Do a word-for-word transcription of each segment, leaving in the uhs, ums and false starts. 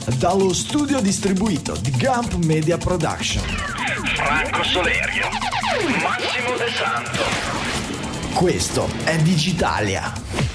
dallo studio distribuito di Gump Media Production. Franco Solerio, Massimo De Santo. Questo è Digitalia.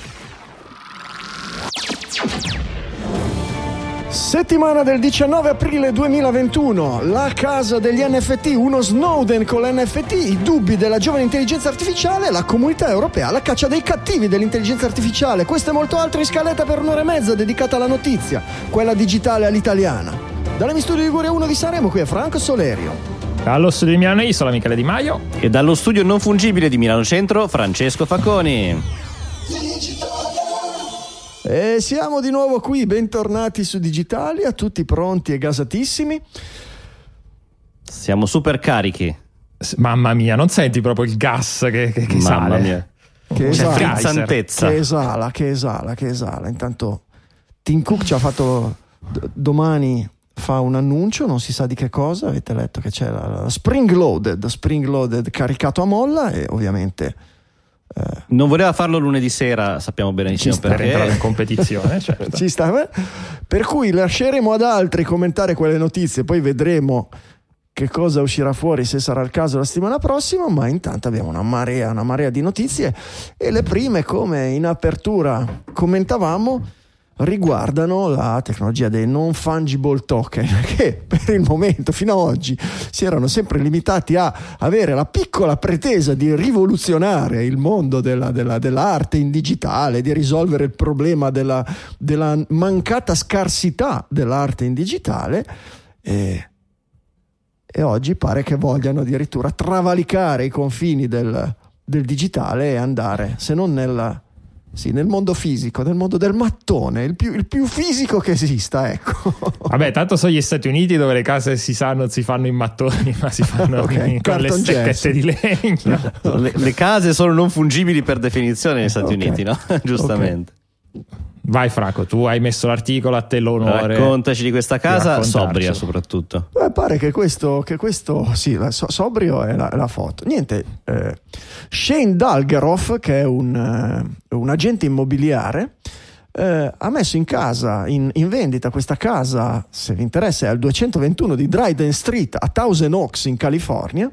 Settimana del diciannove aprile duemilaventuno, la casa degli N F T, uno Snowden con l'N F T, i dubbi della giovane intelligenza artificiale, la comunità europea alla caccia dei cattivi dell'intelligenza artificiale. Questo e molto altro in scaletta per un'ora e mezza dedicata alla notizia, quella digitale all'italiana. Dall'Emi Studio di Liguria uno di Sanremo, qui è Franco Solerio. Dallo studio di Milano Isola, Michele Di Maio. E dallo studio non fungibile di Milano Centro, Francesco Facconi. E siamo di nuovo qui, bentornati su Digitalia, tutti pronti e gasatissimi. Siamo super carichi. Mamma mia, non senti proprio il gas che, che, che Mamma sale? Mia. Che C'è esala, frizzantezza. che esala, che esala, che esala. Intanto Tim Cook ci ha fatto d- domani fa un annuncio, non si sa di che cosa. Avete letto che c'è la, la Spring Loaded, Spring Loaded caricato a molla e ovviamente Eh. Non voleva farlo lunedì sera, sappiamo benissimo per entrare perché. in competizione, certo. Ci sta, per cui lasceremo ad altri commentare quelle notizie, poi vedremo che cosa uscirà fuori, se sarà il caso la settimana prossima, ma intanto abbiamo una marea, una marea di notizie e le prime, come in apertura commentavamo, riguardano la tecnologia dei non fungible token, che per il momento fino ad oggi si erano sempre limitati a avere la piccola pretesa di rivoluzionare il mondo della, della, dell'arte in digitale, di risolvere il problema della, della mancata scarsità dell'arte in digitale, e, e oggi pare che vogliano addirittura travalicare i confini del, del digitale e andare, se non nel Sì, nel mondo fisico, nel mondo del mattone, il più, il più fisico che esista, ecco. Vabbè, tanto sono gli Stati Uniti dove le case si sa non si fanno in mattoni, ma si fanno Okay, in, con le carton stecchette gesso. di legno. Le, le case sono non fungibili per definizione negli Stati Okay. Uniti, no? Giustamente. Vai Franco, tu hai messo l'articolo, a te l'onore. Raccontaci di questa casa, di sobria soprattutto. Beh, pare che questo, che questo sì, la, so, sobrio è la, la foto. Niente, eh, Shane Dalgeroff, che è un, uh, un agente immobiliare, eh, ha messo in casa, in, in vendita questa casa, se vi interessa, è al duecentoventuno di Dryden Street a Thousand Oaks in California.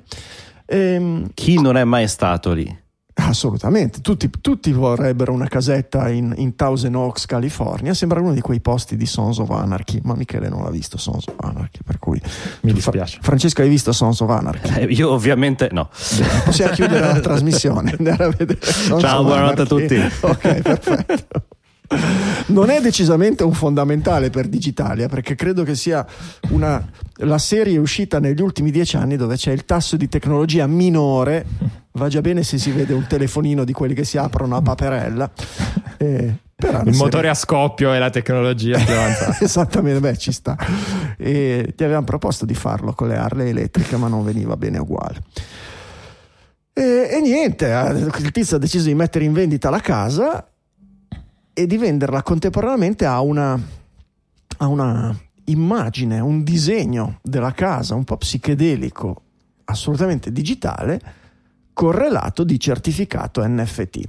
Ehm, Chi non è mai stato lì? Assolutamente, tutti, tutti vorrebbero una casetta in, in Thousand Oaks, California. Sembra uno di quei posti di Sons of Anarchy, ma Michele non l'ha visto Sons of Anarchy, per cui Mi dispiace. Fra- Francesco, hai visto Sons of Anarchy? Eh, io ovviamente no. Bene, possiamo chiudere la trasmissione, andare a vedere Sons Ciao, of buonanotte a Anarchy. tutti. Ok, perfetto. Non è decisamente un fondamentale per Digitalia, perché credo che sia una, la serie uscita negli ultimi dieci anni dove c'è il tasso di tecnologia minore. Va già bene se si vede un telefonino di quelli che si aprono a paperella, eh, però Il serie... motore a scoppio e la tecnologia più avanzata. Esattamente, beh, ci sta. E ti avevamo proposto di farlo con le Harley elettriche, ma non veniva bene uguale. E, e niente, il tizio ha deciso di mettere in vendita la casa e di venderla contemporaneamente a una, a una immagine, un disegno della casa un po' psichedelico, assolutamente digitale, correlato di certificato N F T.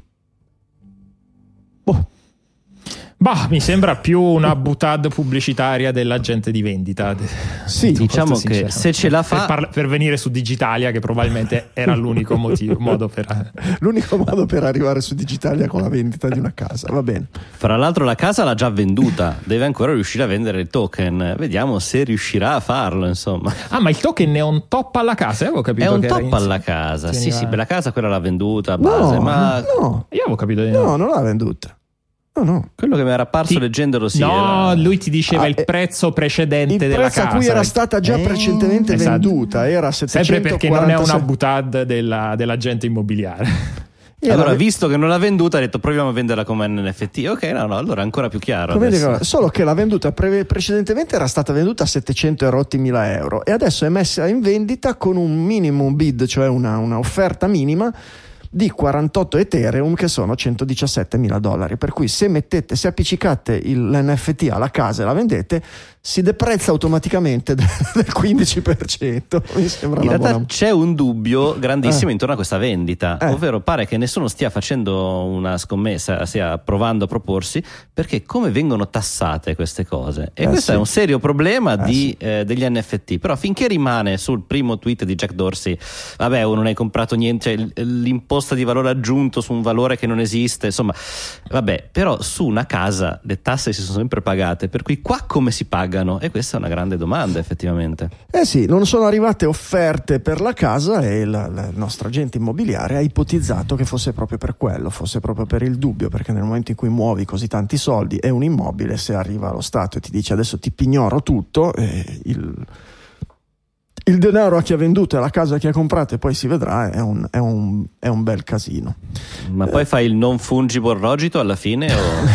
Boh. Bah, mi sembra più una boutade pubblicitaria dell'agente di vendita. Sì, Diciamo che se ce la fa per, parla- per venire su Digitalia, che probabilmente era l'unico motivo, modo per... L'unico modo per arrivare su Digitalia con la vendita di una casa, va bene. Fra l'altro la casa l'ha già venduta, deve ancora riuscire a vendere il token. Vediamo se riuscirà a farlo, insomma. Ah, ma il token è un top alla casa? Avevo capito È un che era top in- alla casa. Sì, veniva- sì, la casa quella l'ha venduta a base, No, ma no, Io avevo capito di no. no, non l'ha venduta. No, no. quello che mi era apparso Ti- leggendolo sì. No, era- lui ti diceva Ah, il eh, prezzo precedente Il della prezzo casa. a cui era stata già Eh, precedentemente esatto. venduta era Sempre perché non è una settecentoquarantasei. boutade della, dell'agente immobiliare. Era- Allora, visto che non l'ha venduta, ha detto proviamo a venderla come N F T. Ok, no, no, allora è ancora più chiaro. Come adesso. dico, solo che la venduta pre- precedentemente era stata venduta a settecento e rotti mila euro e adesso è messa in vendita con un minimum bid, cioè una, una offerta minima di quarantotto Ethereum, che sono centodiciassette mila dollari. Per cui se mettete, se appiccicate il, l'N F T alla casa e la vendete, si deprezza automaticamente del, del quindici per cento. Mi sembra in una realtà buona... c'è un dubbio grandissimo eh. intorno a questa vendita, eh. ovvero pare che nessuno stia facendo una scommessa, stia provando a proporsi, perché come vengono tassate queste cose, e eh, questo sì. è un serio problema eh, di, sì. eh, degli N F T. Però finché rimane sul primo tweet di Jack Dorsey, vabbè, non hai comprato niente, cioè l'imposta di valore aggiunto su un valore che non esiste, insomma, vabbè, però su una casa le tasse si sono sempre pagate, per cui qua come si pagano? E questa è una grande domanda, effettivamente. Eh sì, non sono arrivate offerte per la casa e la, la, il nostro agente immobiliare ha ipotizzato che fosse proprio per quello, fosse proprio per il dubbio, perché nel momento in cui muovi così tanti soldi e un immobile, se arriva lo Stato e ti dice adesso ti pignoro tutto, eh, il, il denaro a chi ha venduto e la casa a chi ha comprato e poi si vedrà, è un, è un, è un bel casino. Ma poi fai il non fungible rogito alla fine o...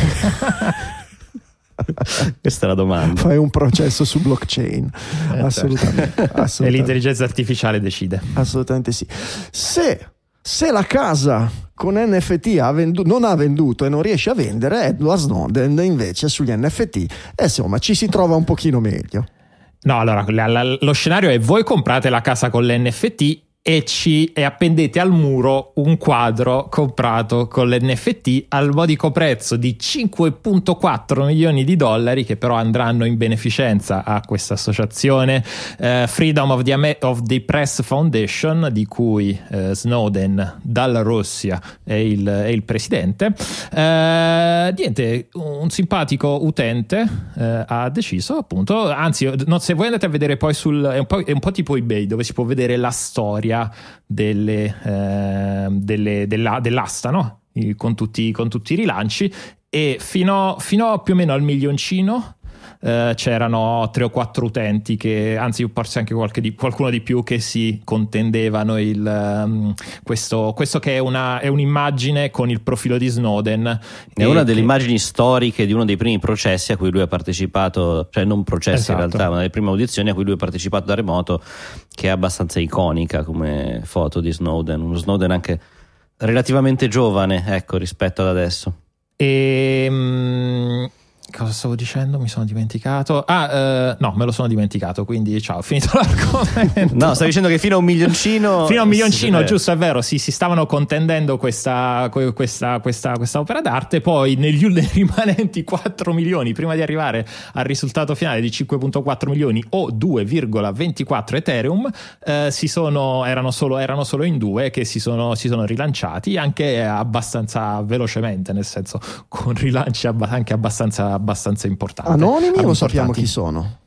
Questa è la domanda. Fai un processo su blockchain. Eh, assolutamente, certo. assolutamente. E l'intelligenza artificiale decide. Assolutamente sì. Se, se la casa con N F T ha vendu- non ha venduto e non riesce a vendere, Edward Snowden invece sugli N F T, e insomma ci si trova un pochino meglio. No, allora la, la, lo scenario è: voi comprate la casa con l'N F T e ci e appendete al muro un quadro comprato con l'N F T al modico prezzo di cinque virgola quattro milioni di dollari, che però andranno in beneficenza a questa associazione eh, Freedom of the, Amer- of the Press Foundation, di cui eh, Snowden dalla Russia è il, è il presidente. Eh, niente, un simpatico utente eh, ha deciso, appunto, anzi, no, se voi andate a vedere poi sul è un po', è un po' tipo eBay, dove si può vedere la storia delle, eh, delle, della, dell'asta, no? Con tutti, con tutti i rilanci, e fino, fino a più o meno al milioncino eh, c'erano tre o quattro utenti che, anzi forse anche qualche di, qualcuno di più, che si contendevano il, um, questo, questo che è, una, è un'immagine con il profilo di Snowden. È una delle che... immagini storiche di uno dei primi processi a cui lui ha partecipato, cioè non processi esatto. in realtà, ma delle prime audizioni a cui lui ha partecipato da remoto, che è abbastanza iconica come foto di Snowden, uno Snowden anche relativamente giovane, ecco, rispetto ad adesso. E um, cosa stavo dicendo? Mi sono dimenticato. Ah, eh, no, me lo sono dimenticato, quindi ciao, ho finito l'argomento. No, stavi dicendo che fino a un milioncino fino a un milioncino, eh. giusto, è vero, sì, si stavano contendendo questa, questa, questa, questa opera d'arte. Poi negli rimanenti quattro milioni, prima di arrivare al risultato finale di cinque virgola quattro milioni o due virgola ventiquattro Ethereum, eh, si sono, erano, solo, erano solo in due che si sono, si sono rilanciati anche abbastanza velocemente, nel senso con rilanci abba- anche abbastanza abbastanza importanti. Anonimi o importanti. sappiamo chi sono?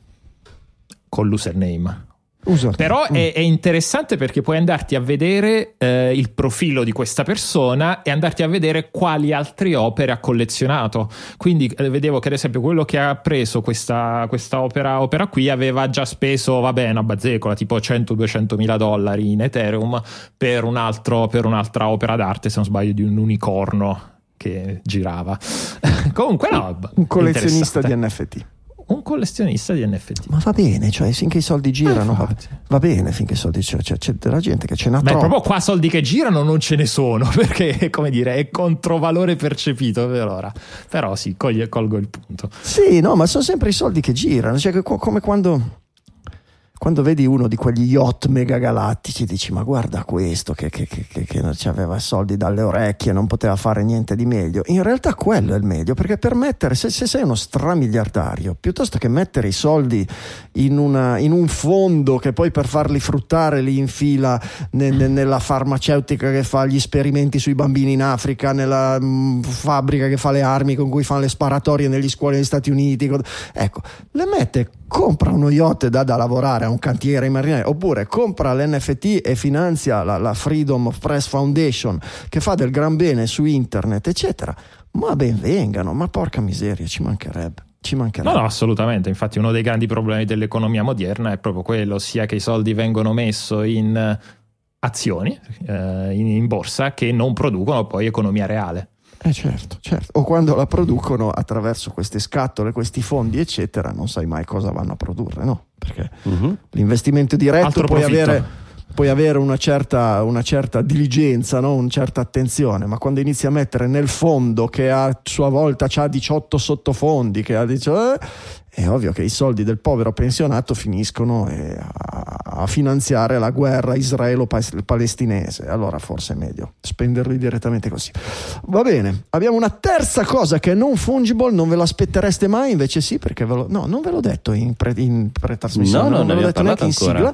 Con l'username. Username. Però mm. è, è interessante perché puoi andarti a vedere eh, il profilo di questa persona e andarti a vedere quali altre opere ha collezionato. Quindi eh, vedevo che ad esempio quello che ha preso questa, questa opera, opera qui aveva già speso, vabbè, una bazzecola tipo cento duecento mila dollari in Ethereum per, un altro, per un'altra opera d'arte, se non sbaglio, di un unicorno che girava. Comunque no, un collezionista di N F T. Un collezionista di N F T. Ma va bene, cioè finché i soldi girano, va, va bene, finché i soldi c'è, c'è, c'è della gente che ce n'ha Beh, troppo. proprio qua soldi che girano non ce ne sono, perché, come dire, è controvalore percepito per ora. Però sì, coglie, colgo il punto. Sì, no, ma sono sempre i soldi che girano, cioè che, come quando quando vedi uno di quegli yacht mega galattici dici ma guarda questo che, che, che, che non aveva soldi dalle orecchie, non poteva fare niente di meglio. In realtà quello è il meglio, perché per mettere, se, se sei uno stramiliardario, piuttosto che mettere i soldi in, una, in un fondo che poi per farli fruttare li infila ne, ne, nella farmaceutica che fa gli esperimenti sui bambini in Africa, nella mh, fabbrica che fa le armi con cui fanno le sparatorie negli scuole negli Stati Uniti, ecco, le mette, compra uno yacht e dà da lavorare a un cantiere in marinai, oppure compra l'N F T e finanzia la, la Freedom of Press Foundation che fa del gran bene su internet, eccetera. Ma ben vengano, ma porca miseria, ci mancherebbe. Ci mancherebbe. No, no, assolutamente. Infatti uno dei grandi problemi dell'economia moderna è proprio quello, sia che i soldi vengono messo in azioni, eh, in, in borsa, che non producono poi economia reale. Eh certo, certo. O quando la producono attraverso queste scatole, questi fondi, eccetera, non sai mai cosa vanno a produrre, no? Perché uh-huh. l'investimento diretto Altro puoi profitto. avere, puoi avere una certa, una certa diligenza, no? Una certa attenzione, ma quando inizi a mettere nel fondo, che a sua volta ha diciotto sottofondi, che ha diciotto, eh, è ovvio che i soldi del povero pensionato finiscono eh, a, a finanziare la guerra israelo-palestinese. Allora forse è meglio spenderli direttamente così. Va bene, abbiamo una terza cosa che è non fungible, non ve lo aspettereste mai, invece sì, perché ve lo, no, non ve l'ho detto in, pre, in pre-trasmissione, no, non no, ve l'ho detto neanche in sigla,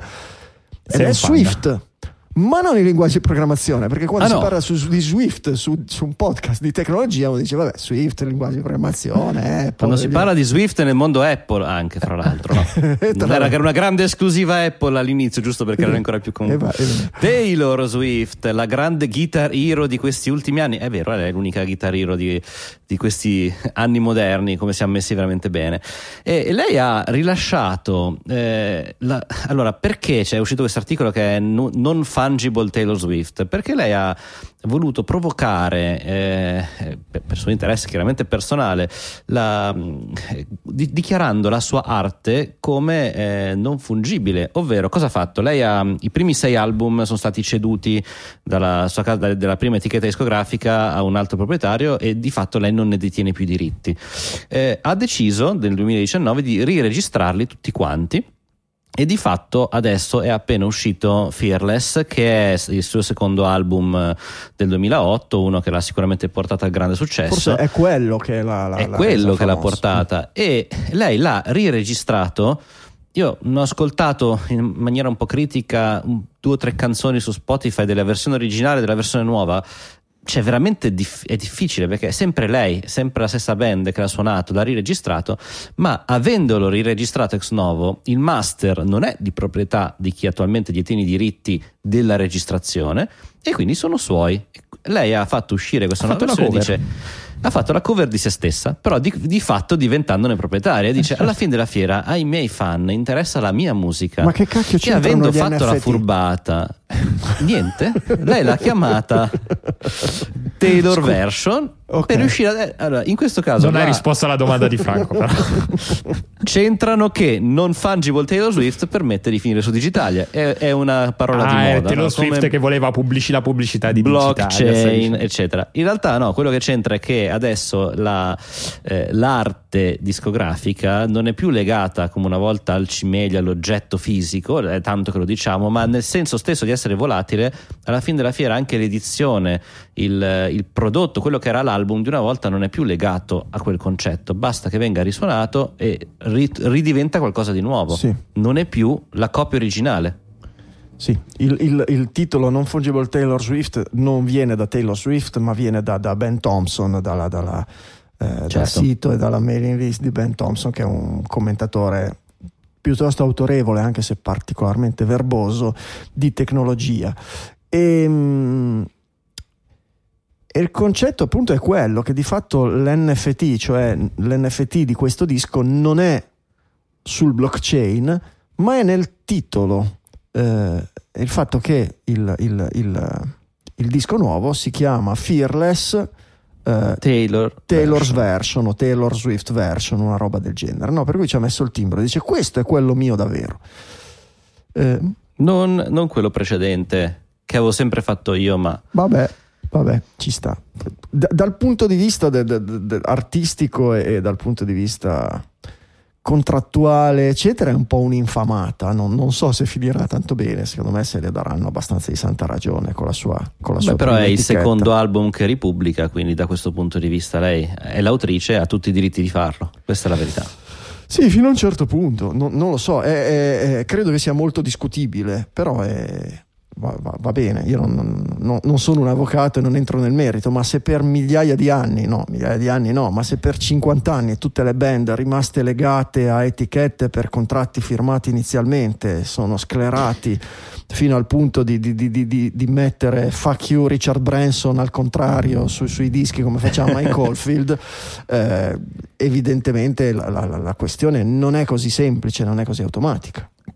ed è Swift. Ma non i linguaggi di programmazione, perché quando ah, si no. parla su, di Swift su, su un podcast di tecnologia uno dice vabbè, Swift, linguaggio di programmazione, Apple, quando si parla di Swift nel mondo Apple anche, fra l'altro, no? Non era che era una grande esclusiva Apple all'inizio, giusto perché erano ancora più con... Taylor Swift, la grande guitar hero di questi ultimi anni, è vero, è l'unica guitar hero di, di questi anni moderni, come siamo messi veramente bene, e lei ha rilasciato eh, la, allora perché c'è uscito questo articolo che è no, non fungible Taylor Swift? Perché lei ha voluto provocare eh, per suo interesse chiaramente personale la, di, dichiarando la sua arte come eh, non fungibile, ovvero cosa ha fatto? Lei ha i primi sei album sono stati ceduti dalla sua casa, dalla prima etichetta discografica a un altro proprietario e di fatto lei non ne detiene più i diritti. Eh, ha deciso nel duemiladiciannove di riregistrarli tutti quanti. E di fatto adesso è appena uscito Fearless, che è il suo secondo album del duemilaotto, uno che l'ha sicuramente portato al grande successo. Forse è quello che l'ha, l'ha, è l'ha quello che famosa. l'ha portata, e lei l'ha riregistrato. Io ne ho ascoltato in maniera un po' critica due o tre canzoni su Spotify della versione originale e della versione nuova. Cioè veramente dif- è difficile, perché è sempre lei, sempre la stessa band che l'ha suonato, l'ha riregistrato, ma avendolo riregistrato ex novo, il master non è di proprietà di chi attualmente detiene i diritti della registrazione e quindi sono suoi. Lei ha fatto uscire questa nuova versione, dice ha fatto la cover di se stessa, però di, di fatto diventandone proprietaria. Dice alla fine della fiera ai miei fan interessa la mia musica, ma che cacchio c'è, e avendo gli fatto N F T? la furbata niente, lei l'ha chiamata Taylor Scusa. Version okay. per riuscire a... allora, in questo caso non la... hai risposto alla domanda di Franco però. C'entrano che non fungible Taylor Swift permette di finire su Digitalia, è, è una parola ah, di moda, è Taylor no? Swift Come che voleva pubblici, la pubblicità di blockchain Digitalia, eccetera. In realtà no, quello che c'entra è che adesso la, eh, l'arte discografica non è più legata come una volta al cimelio, all'oggetto fisico, è tanto che lo diciamo, ma nel senso stesso di essere volatile. Alla fine della fiera anche l'edizione, il, il prodotto, quello che era l'album di una volta non è più legato a quel concetto, basta che venga risuonato e ri, ridiventa qualcosa di nuovo, sì. Non è più la copia originale. Sì, il, il, il titolo Non Fungible Taylor Swift non viene da Taylor Swift, ma viene da, da Ben Thompson, dalla, dalla, eh, certo. dal sito e dalla mailing list di Ben Thompson, che è un commentatore piuttosto autorevole, anche se particolarmente verboso, di tecnologia. E, e il concetto appunto è quello che di fatto l'N F T, cioè l'N F T di questo disco, non è sul blockchain, ma è nel titolo. Eh, il fatto che il, il, il, il disco nuovo si chiama Fearless eh, Taylor Taylor's version. version o Taylor Swift version, una roba del genere, no? Per cui ci ha messo il timbro, dice questo è quello mio davvero, eh, non, non quello precedente che avevo sempre fatto io, ma vabbè vabbè ci sta D- dal punto di vista de- de- de- artistico e, e dal punto di vista contrattuale eccetera è un po' un'infamata, non, non so se finirà tanto bene, secondo me se le daranno abbastanza di santa ragione con la sua con la Beh, sua però è il etichetta. secondo album che ripubblica, quindi da questo punto di vista lei è l'autrice, ha tutti i diritti di farlo, questa è la verità. Sì, fino a un certo punto, no, non lo so, è, è, è, credo che sia molto discutibile, però è, va, va, va bene, io non, non, non sono un avvocato e non entro nel merito, ma se per migliaia di anni, no, migliaia di anni no, ma se per cinquanta anni tutte le band rimaste legate a etichette per contratti firmati inizialmente sono sclerati fino al punto di, di, di, di, di mettere fuck you Richard Branson al contrario su, sui dischi come facciamo Mike Oldfield, eh, evidentemente la, la, la questione non è così semplice, non è così automatica.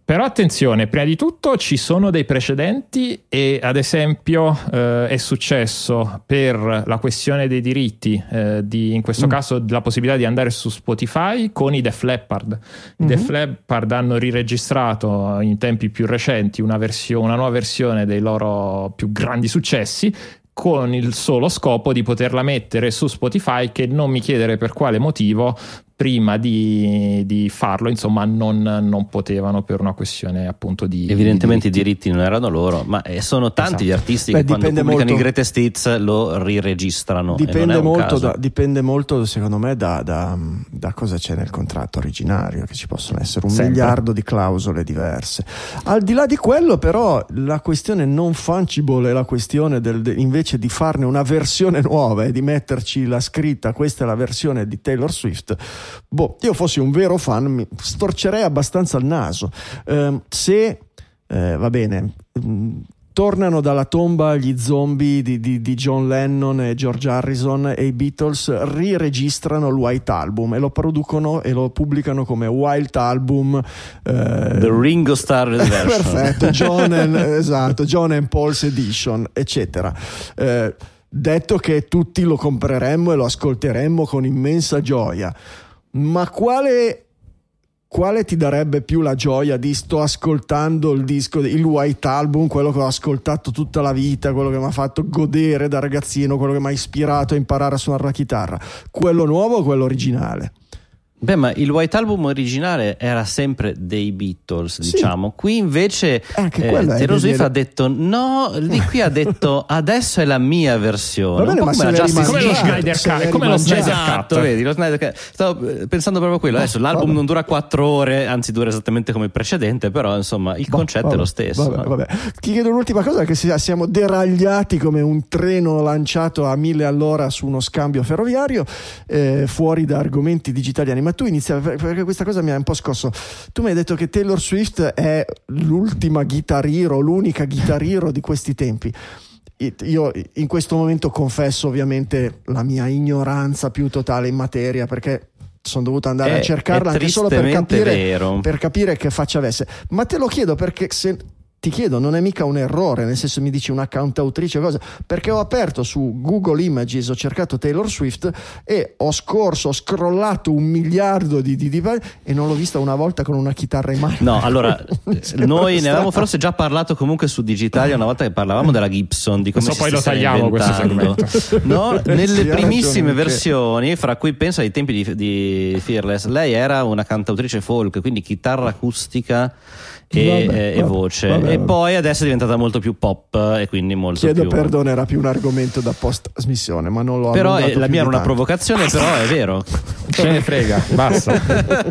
Però attenzione, prima di tutto ci sono dei precedenti e ad esempio eh, è successo per la questione dei diritti, eh, di, in questo mm. caso la possibilità di andare su Spotify con i Def Leppard. I mm-hmm. Def Leppard hanno riregistrato in tempi più recenti una, versione, una nuova versione dei loro più grandi successi, con il solo scopo di poterla mettere su Spotify, che non mi chiedere per quale motivo prima di, di farlo insomma non, non potevano, per una questione appunto di evidentemente di i diritti non erano loro, ma sono tanti esatto. gli artisti Beh, che quando pubblicano molto, i greatest hits lo riregistrano. Dipende, e non è molto, un caso. Da, dipende molto secondo me da, da, da cosa c'è nel contratto originario, che ci possono essere un Sempre. miliardo di clausole diverse. Al di là di quello però la questione non fungible è la questione del, de, invece di farne una versione nuova e di metterci la scritta questa è la versione di Taylor Swift. Boh, io fossi un vero fan mi storcerei abbastanza il naso. Eh, se eh, va bene mh, tornano dalla tomba gli zombie di, di, di John Lennon e George Harrison e i Beatles riregistrano il White Album e lo producono e lo pubblicano come White Album eh, The Ringo Starr version. Perfetto, John and, esatto, John and Paul's Edition eccetera. eh, detto che tutti lo compreremmo e lo ascolteremmo con immensa gioia, ma quale quale ti darebbe più la gioia di sto ascoltando il disco, il White Album, quello che ho ascoltato tutta la vita, quello che mi ha fatto godere da ragazzino, quello che mi ha ispirato a imparare a suonare la chitarra, quello nuovo o quello originale? Beh, ma il White Album originale era sempre dei Beatles, sì. diciamo. Qui invece eh, Taylor Swift ha detto no, di qui ha detto adesso è la mia versione. Va bene, ma come, Justice... come lo Snyder Cut, come lo Snyder Cut. Vedi, lo Snyder Cut. Stavo pensando proprio a quello. Adesso l'album vabbè. non dura quattro ore, anzi dura esattamente come il precedente, però insomma il concetto vabbè, è lo stesso. Vabbè, vabbè. Ti chiedo l'ultima cosa, che siamo deragliati come un treno lanciato a mille all'ora su uno scambio ferroviario, eh, fuori da argomenti digitali. Ma tu inizia, perché questa cosa mi ha un po' scosso. Tu mi hai detto che Taylor Swift è l'ultima guitar hero, l'unica guitar hero di questi tempi. Io in questo momento confesso ovviamente la mia ignoranza più totale in materia, perché sono dovuto andare è, a cercarla anche solo per capire, vero. per capire che faccia avesse. Ma te lo chiedo perché se ti chiedo, non è mica un errore, nel senso mi dici un account autrice o cosa, perché ho aperto su Google Images, ho cercato Taylor Swift e ho scorso, ho scrollato un miliardo di, di, di e non l'ho vista una volta con una chitarra in mano. No, allora noi ne avevamo forse già parlato comunque su Digitalia una volta che parlavamo della Gibson, di come so, si poi lo tagliamo questo segmento. No, nelle primissime versioni, fra cui penso ai tempi di, di Fearless, lei era una cantautrice folk, quindi chitarra acustica e, vabbè, e, vabbè, voce vabbè, e vabbè. Poi adesso è diventata molto più pop e quindi molto chiedo più... perdono, era più un argomento da post trasmissione, ma non l'ho però è, la mia era una tanto. provocazione, basta. Però è vero, ce ne frega, basta.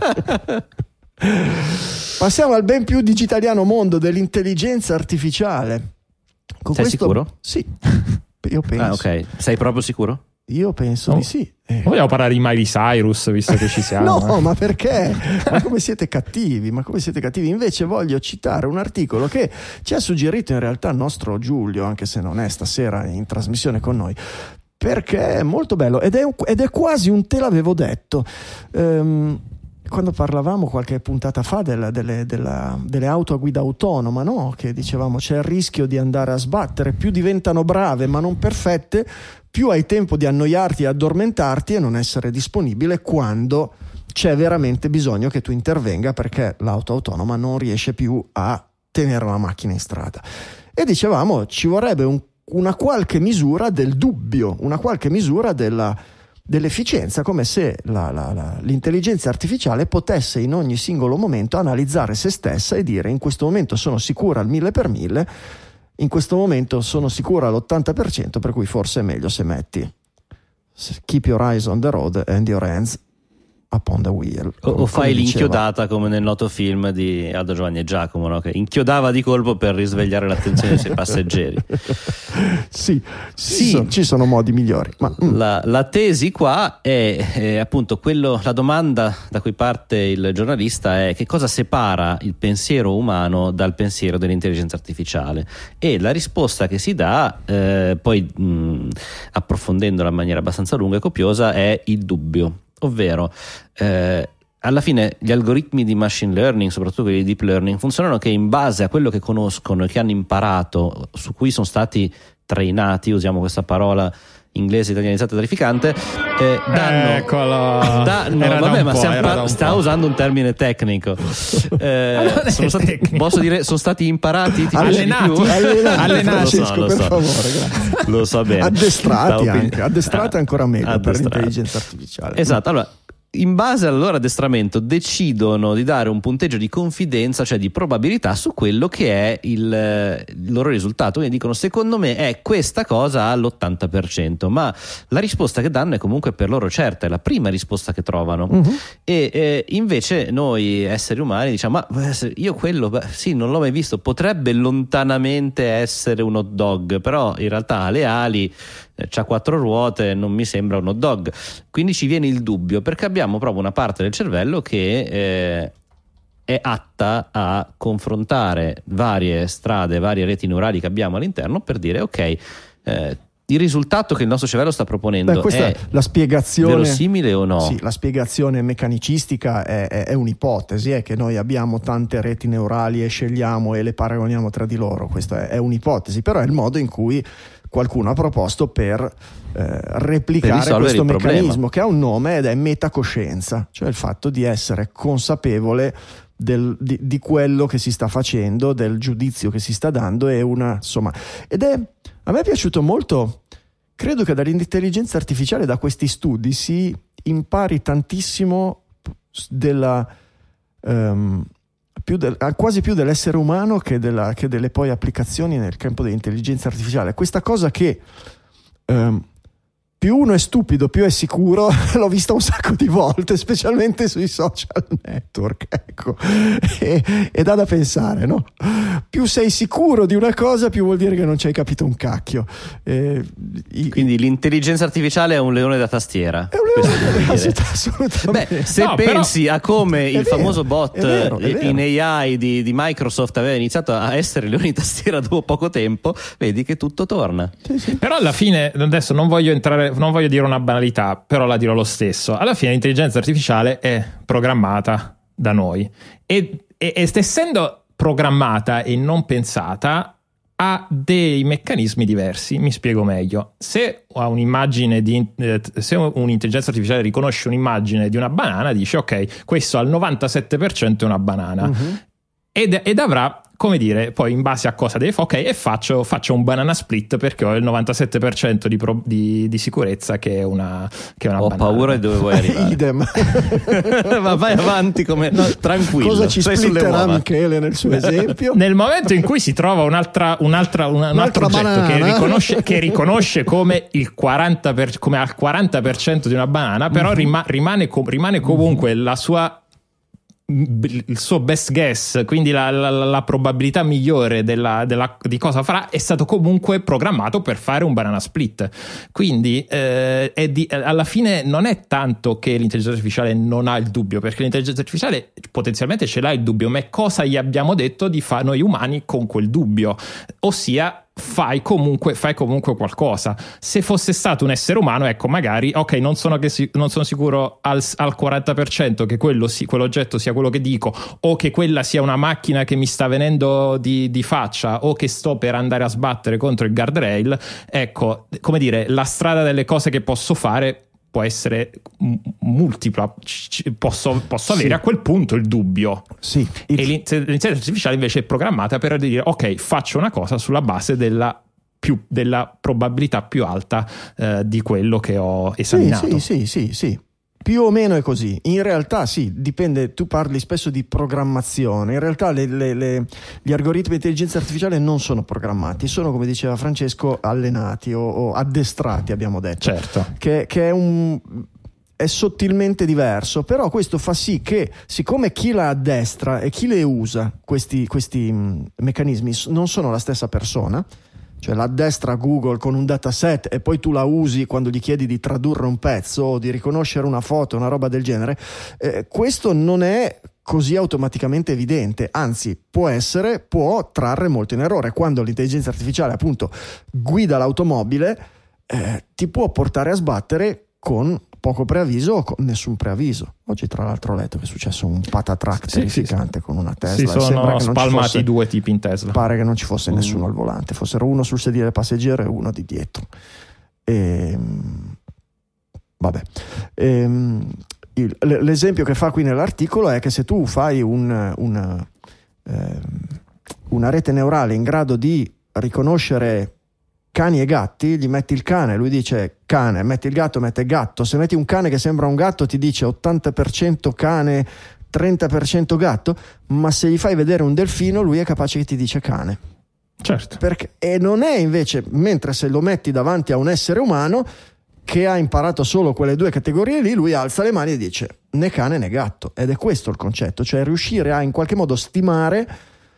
Passiamo al ben più digitaliano mondo dell'intelligenza artificiale. Con sei questo... sicuro? Sì, io penso. Ah, ok, sei proprio sicuro? Io penso oh. di sì. Eh. Vogliamo parlare di Miley Cyrus, visto che ci siamo? No, eh? ma perché? Ma come siete cattivi? Ma come siete cattivi? Invece voglio citare un articolo che ci ha suggerito in realtà il nostro Giulio, anche se non è stasera in trasmissione con noi, perché è molto bello ed è, un, ed è quasi un te l'avevo detto. Um, quando parlavamo qualche puntata fa della, delle, della, delle auto a guida autonoma, no? Che dicevamo c'è il rischio di andare a sbattere, più diventano brave ma non perfette, più hai tempo di annoiarti e addormentarti e non essere disponibile quando c'è veramente bisogno che tu intervenga, perché l'auto autonoma non riesce più a tenere la macchina in strada. E dicevamo ci vorrebbe un, una qualche misura del dubbio, una qualche misura della dell'efficienza, come se la, la, la, l'intelligenza artificiale potesse in ogni singolo momento analizzare se stessa e dire in questo momento sono sicura al mille per mille, in questo momento sono sicura all'ottanta per cento, per cui forse è meglio se metti keep your eyes on the road and your hands upon the wheel. O, o fai l'inchiodata come nel noto film di Aldo, Giovanni e Giacomo, no? Che inchiodava di colpo per risvegliare l'attenzione dei suoi passeggeri. Sì, sì, sì. So, ci sono modi migliori. Ma, mm. la, la tesi qua è, è appunto quello, la domanda da cui parte il giornalista è: che cosa separa il pensiero umano dal pensiero dell'intelligenza artificiale? E la risposta che si dà, eh, poi mh, approfondendola in maniera abbastanza lunga e copiosa, è il dubbio. Ovvero, eh, alla fine gli algoritmi di machine learning, soprattutto quelli di deep learning, funzionano che in base a quello che conoscono e che hanno imparato, su cui sono stati trainati, usiamo questa parola inglese italianizzata terrificante, eh, danno, eccolo, danno era vabbè, da un ma po', stiamo era par- da un sta po'. usando un termine tecnico. Eh, non è sono stati, tecnico. posso dire, sono stati imparati, ti piace di Allenati. più? Allenati, Allenati. Francesco, Lo so, per lo so. favore, grazie. Lo so bene. Addestrati Stavo anche, pe- addestrati Ah, ancora meglio per addestrati. l'intelligenza artificiale. Esatto, allora in base al loro addestramento decidono di dare un punteggio di confidenza, cioè di probabilità, su quello che è il, il loro risultato. Quindi dicono: secondo me è questa cosa all'ottanta per cento, ma la risposta che danno è comunque per loro certa, è la prima risposta che trovano. Mhm. E eh, invece noi esseri umani diciamo: ma io quello beh, sì, non l'ho mai visto, potrebbe lontanamente essere un hot dog, però in realtà ha le ali, eh, c'ha quattro ruote, non mi sembra un hot dog. Quindi ci viene il dubbio, perché abbiamo proprio una parte del cervello che eh, è atta a confrontare varie strade, varie reti neurali che abbiamo all'interno per dire: ok, eh, il risultato che il nostro cervello sta proponendo Beh, questa è la spiegazione verosimile o no? Sì, la spiegazione meccanicistica è, è, è un'ipotesi, è che noi abbiamo tante reti neurali e scegliamo e le paragoniamo tra di loro. Questa è, è un'ipotesi, però è il modo in cui qualcuno ha proposto per eh, replicare Per questo il meccanismo problema. che ha un nome ed è metacoscienza, cioè il fatto di essere consapevole del, di, di quello che si sta facendo, del giudizio che si sta dando, è una insomma ed è a me è piaciuto molto. Credo che dall'intelligenza artificiale, da questi studi, si impari tantissimo della um, più del, quasi più dell'essere umano che, della, che delle poi applicazioni nel campo dell'intelligenza artificiale. Questa cosa che um, più uno è stupido, più è sicuro, l'ho vista un sacco di volte, specialmente sui social network, ecco, e, e dà da pensare, no? Più sei sicuro di una cosa, più vuol dire che non ci hai capito un cacchio. Eh, i, Quindi l'intelligenza artificiale è un leone da tastiera. è un questo leone vuol della dire. città, assolutamente. Beh, se No, pensi a come È il vero, famoso bot è vero, è vero. in A I di, di Microsoft aveva iniziato a essere leone di tastiera dopo poco tempo, vedi che tutto torna. Sì, sì. Però alla fine, adesso non voglio entrare, non voglio dire una banalità, però la dirò lo stesso. Alla fine l'intelligenza artificiale è programmata da noi e, e, ed essendo programmata e non pensata ha dei meccanismi diversi. Mi spiego meglio. Se ha un'immagine di eh, se un'intelligenza artificiale riconosce un'immagine di una banana, dice ok, questo al novantasette per cento è una banana. Uh-huh. ed, ed avrà, come dire, poi in base a cosa deve fare, ok, e faccio, faccio un banana split perché ho il novantasette per cento di, pro, di, di sicurezza che è una, che è una Ho banana. paura di dove vuoi arrivare. Idem. Ma vai avanti come no, tranquillo. Cosa ci sei sulle splitterà uova. Michele nel suo esempio? Nel momento in cui si trova un'altra, un'altra, una, un altro Un'altra oggetto che banana. riconosce, che riconosce come il quaranta per, come al quaranta per cento di una banana, però rima, rimane, rimane comunque la sua il suo best guess, quindi la, la, la probabilità migliore della, della, di cosa farà è stato comunque programmato per fare un banana split. Quindi eh, è di, alla fine non è tanto che l'intelligenza artificiale non ha il dubbio, perché l'intelligenza artificiale potenzialmente ce l'ha il dubbio, ma è cosa gli abbiamo detto di fare noi umani con quel dubbio, ossia fai comunque, fai comunque qualcosa. Se fosse stato un essere umano, ecco, magari ok, non sono, che si, non sono sicuro al, al quaranta per cento che quello si, quell'oggetto sia quello che dico, o che quella sia una macchina che mi sta venendo di, di faccia, o che sto per andare a sbattere contro il guardrail. Ecco, come dire, la strada delle cose che posso fare può essere m- multipla, C- posso, posso avere Sì. a quel punto il dubbio. Sì, E l'intelligenza artificiale invece è programmata per dire ok, faccio una cosa sulla base della, più, della probabilità più alta eh, di quello che ho esaminato. Sì, sì, sì, sì, sì. Più o meno è così. In realtà sì, dipende, tu parli spesso di programmazione, in realtà le, le, le, gli algoritmi di intelligenza artificiale non sono programmati, sono, come diceva Francesco, allenati o, o addestrati, abbiamo detto. Certo. Che, che è un... è sottilmente diverso, però questo fa sì che, siccome chi la addestra e chi le usa questi, questi mh, meccanismi non sono la stessa persona, cioè la addestra Google con un dataset e poi tu la usi quando gli chiedi di tradurre un pezzo o di riconoscere una foto, una roba del genere, eh, questo non è così automaticamente evidente, anzi può essere, può trarre molto in errore. Quando l'intelligenza artificiale appunto guida l'automobile, eh, ti può portare a sbattere con poco preavviso o con nessun preavviso. Oggi tra l'altro ho letto che è successo un patatrack sì, terrificante sì, con una Tesla. Si sono sembra che spalmati non ci fosse, due tipi in Tesla. Pare che non ci fosse mm. nessuno al volante, fossero uno sul sedile passeggero e uno di dietro. E, vabbè. E, il, l'esempio che fa qui nell'articolo è che se tu fai un, un, eh, una rete neurale in grado di riconoscere cani e gatti, gli metti il cane, lui dice cane, metti il gatto, mette gatto. Se metti un cane che sembra un gatto ti dice ottanta per cento cane, trenta per cento gatto, ma se gli fai vedere un delfino lui è capace che ti dice cane. Certo. Perché, e non è invece, mentre se lo metti davanti a un essere umano che ha imparato solo quelle due categorie lì, lui alza le mani e dice né cane né gatto. Ed è questo il concetto, cioè riuscire a in qualche modo stimare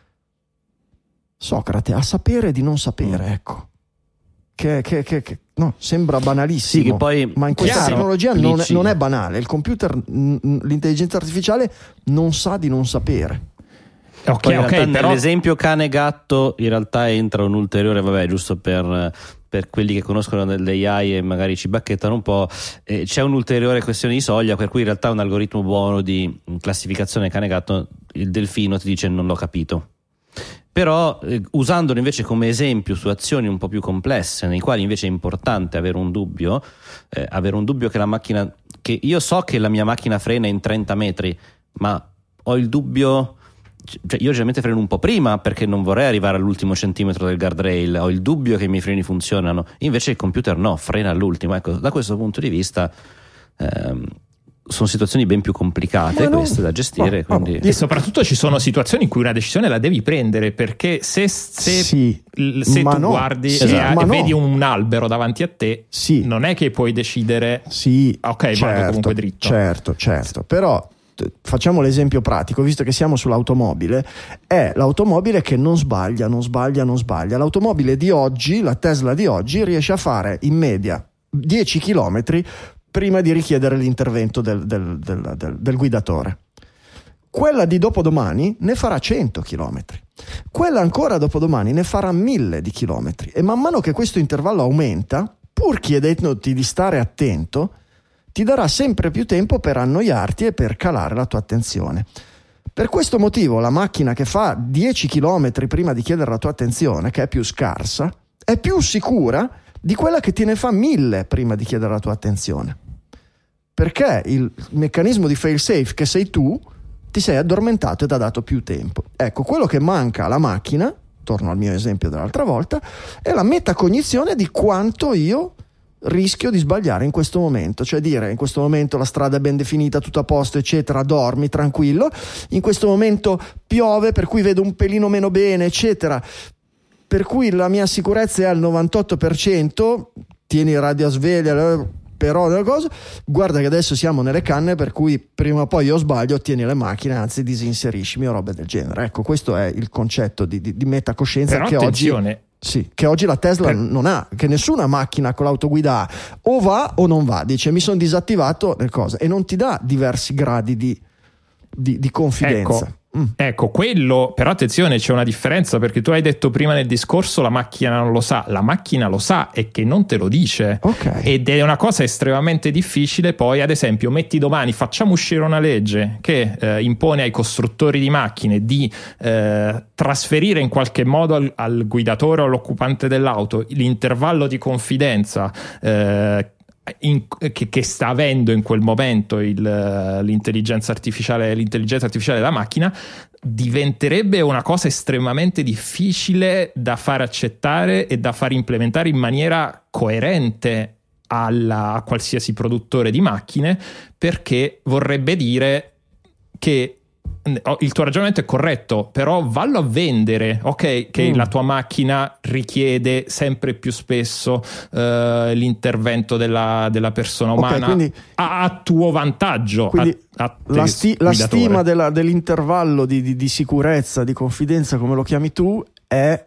Socrate, a sapere di non sapere, mm. ecco. Che, che, che, che no, sembra banalissimo, sì, che poi, ma in questa chiaro, tecnologia non è, non è banale. Il computer, l'intelligenza artificiale non sa di non sapere. Ok, poi in ok, realtà però... nell'esempio cane gatto in realtà entra un ulteriore, vabbè, giusto per, per quelli che conoscono dell'A I e magari ci bacchettano un po', eh, c'è un'ulteriore questione di soglia per cui in realtà un algoritmo buono di classificazione cane gatto, il delfino ti dice non l'ho capito. Però eh, usandolo invece come esempio su azioni un po' più complesse nei quali invece è importante avere un dubbio, eh, avere un dubbio che la macchina, che io so che la mia macchina frena in trenta metri, ma ho il dubbio, cioè io generalmente freno un po' prima perché non vorrei arrivare all'ultimo centimetro del guardrail, ho il dubbio che i miei freni funzionano, invece il computer no, frena all'ultimo. Ecco, da questo punto di vista ehm, sono situazioni ben più complicate no, queste da gestire, no, quindi... no. E soprattutto ci sono situazioni in cui una decisione la devi prendere, perché se, se, sì, se tu no. guardi sì, e, e no. vedi un albero davanti a te, sì. non è che puoi decidere sì, ok, certo, vado comunque dritto. Certo, certo, però facciamo l'esempio pratico, visto che siamo sull'automobile, è l'automobile che non sbaglia, non sbaglia, non sbaglia. L'automobile di oggi, la Tesla di oggi, riesce a fare in media dieci chilometri prima di richiedere l'intervento del, del, del, del, del guidatore. Quella di dopodomani ne farà cento chilometri, quella ancora dopodomani ne farà mille di chilometri, e man mano che questo intervallo aumenta, pur chiedendoti di stare attento, ti darà sempre più tempo per annoiarti e per calare la tua attenzione. Per questo motivo la macchina che fa dieci chilometri prima di chiedere la tua attenzione, che è più scarsa, è più sicura di quella che te ne fa mille prima di chiedere la tua attenzione, perché il meccanismo di fail safe che sei tu ti sei addormentato ed ha dato più tempo. Ecco, quello che manca alla macchina, torno al mio esempio dell'altra volta, è la metacognizione di quanto io rischio di sbagliare in questo momento, cioè dire in questo momento la strada è ben definita, tutto a posto eccetera, dormi tranquillo, in questo momento piove per cui vedo un pelino meno bene eccetera, per cui la mia sicurezza è al novantotto per cento, tieni il radio a sveglia, però della cosa, guarda che adesso siamo nelle canne per cui prima o poi io sbaglio, tieni le macchine, anzi disinseriscimi o robe del genere. Ecco, questo è il concetto di, di, di metacoscienza però che attenzione. oggi sì, che oggi la Tesla per... non ha, che nessuna macchina con l'autoguida ha, o va o non va, dice mi sono disattivato le cose, e non ti dà diversi gradi di, di, di confidenza. Ecco. Mm. Ecco, quello, però attenzione, c'è una differenza, perché tu hai detto prima nel discorso la macchina non lo sa, la macchina lo sa e che non te lo dice, okay. Ed è una cosa estremamente difficile. Poi ad esempio metti domani, facciamo uscire una legge che eh, impone ai costruttori di macchine di eh, trasferire in qualche modo al, al guidatore o all'occupante dell'auto l'intervallo di confidenza eh, In, che, che sta avendo in quel momento il, l'intelligenza artificiale l'intelligenza artificiale della macchina, diventerebbe una cosa estremamente difficile da far accettare e da far implementare in maniera coerente alla, a qualsiasi produttore di macchine, perché vorrebbe dire che il tuo ragionamento è corretto, però vallo a vendere, ok, che mm. la tua macchina richiede sempre più spesso uh, l'intervento della, della persona umana, okay, quindi, a, a tuo vantaggio. Quindi a, a la, sti, la stima della, dell'intervallo di, di, di sicurezza, di confidenza, come lo chiami tu, è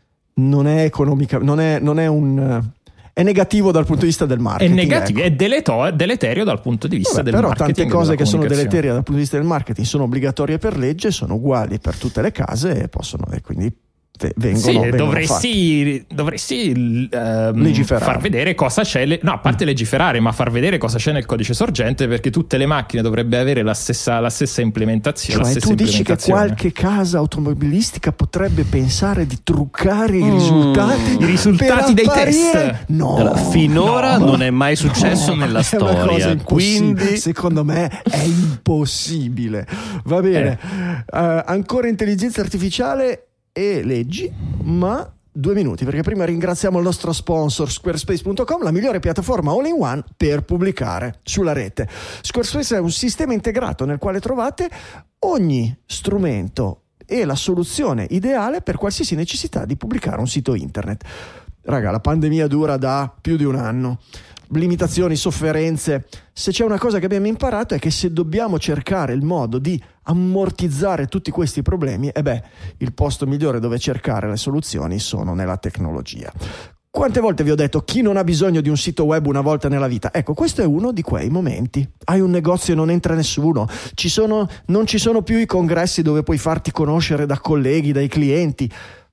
non è economica, non è, non è un... è negativo dal punto di vista del marketing. È negativo, ecco. È deleto, deleterio dal punto di vista Vabbè, del però marketing. Però tante cose che sono deleterie dal punto di vista del marketing sono obbligatorie per legge, sono uguali per tutte le case e possono, e quindi vengono, sì, vengono dovresti, dovresti ehm, far vedere cosa c'è, le, no, a parte legiferare, ma far vedere cosa c'è nel codice sorgente, perché tutte le macchine dovrebbero avere la stessa, la stessa implementazione. Cioè la stessa tu dici che qualche casa automobilistica potrebbe pensare di truccare i risultati, mm, i risultati dei test? No, allora, finora no, non è mai successo no, nella è storia, una cosa quindi secondo me è impossibile. Va bene, eh. uh, ancora intelligenza artificiale e leggi, ma due minuti, perché prima ringraziamo il nostro sponsor squarespace punto com, la migliore piattaforma all in one per pubblicare sulla rete. Squarespace è un sistema integrato nel quale trovate ogni strumento e la soluzione ideale per qualsiasi necessità di pubblicare un sito internet. Raga, la pandemia dura da più di un anno. Limitazioni, sofferenze. Se c'è una cosa che abbiamo imparato è che se dobbiamo cercare il modo di ammortizzare tutti questi problemi, e beh, il posto migliore dove cercare le soluzioni sono nella tecnologia. Quante volte vi ho detto chi non ha bisogno di un sito web una volta nella vita? Ecco, questo è uno di quei momenti. Hai un negozio e non entra nessuno, ci sono, non ci sono più i congressi dove puoi farti conoscere da colleghi, dai clienti.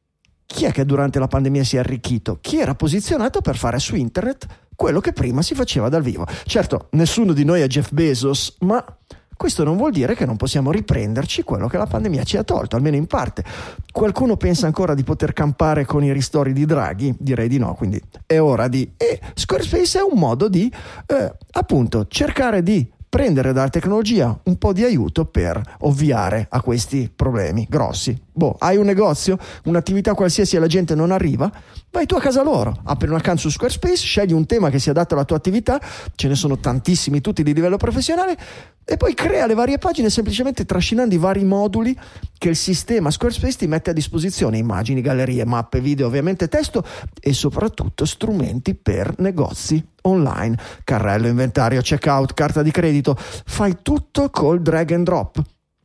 Chi è che durante la pandemia si è arricchito? Chi era posizionato per fare su internet quello che prima si faceva dal vivo. Certo, nessuno di noi è Jeff Bezos, ma questo non vuol dire che non possiamo riprenderci quello che la pandemia ci ha tolto, almeno in parte. Qualcuno pensa ancora di poter campare con i ristori di Draghi? Direi di no, quindi è ora di... E Squarespace è un modo di, eh, appunto, cercare di prendere dalla tecnologia un po' di aiuto per ovviare a questi problemi grossi. Boh, hai un negozio, un'attività qualsiasi e la gente non arriva? Vai tu a casa loro, apri un account su Squarespace, scegli un tema che sia adatto alla tua attività, ce ne sono tantissimi, tutti di livello professionale, e poi crea le varie pagine semplicemente trascinando i vari moduli che il sistema Squarespace ti mette a disposizione: immagini, gallerie, mappe, video, ovviamente testo e soprattutto strumenti per negozi online, carrello, inventario, checkout, carta di credito. Fai tutto col drag and drop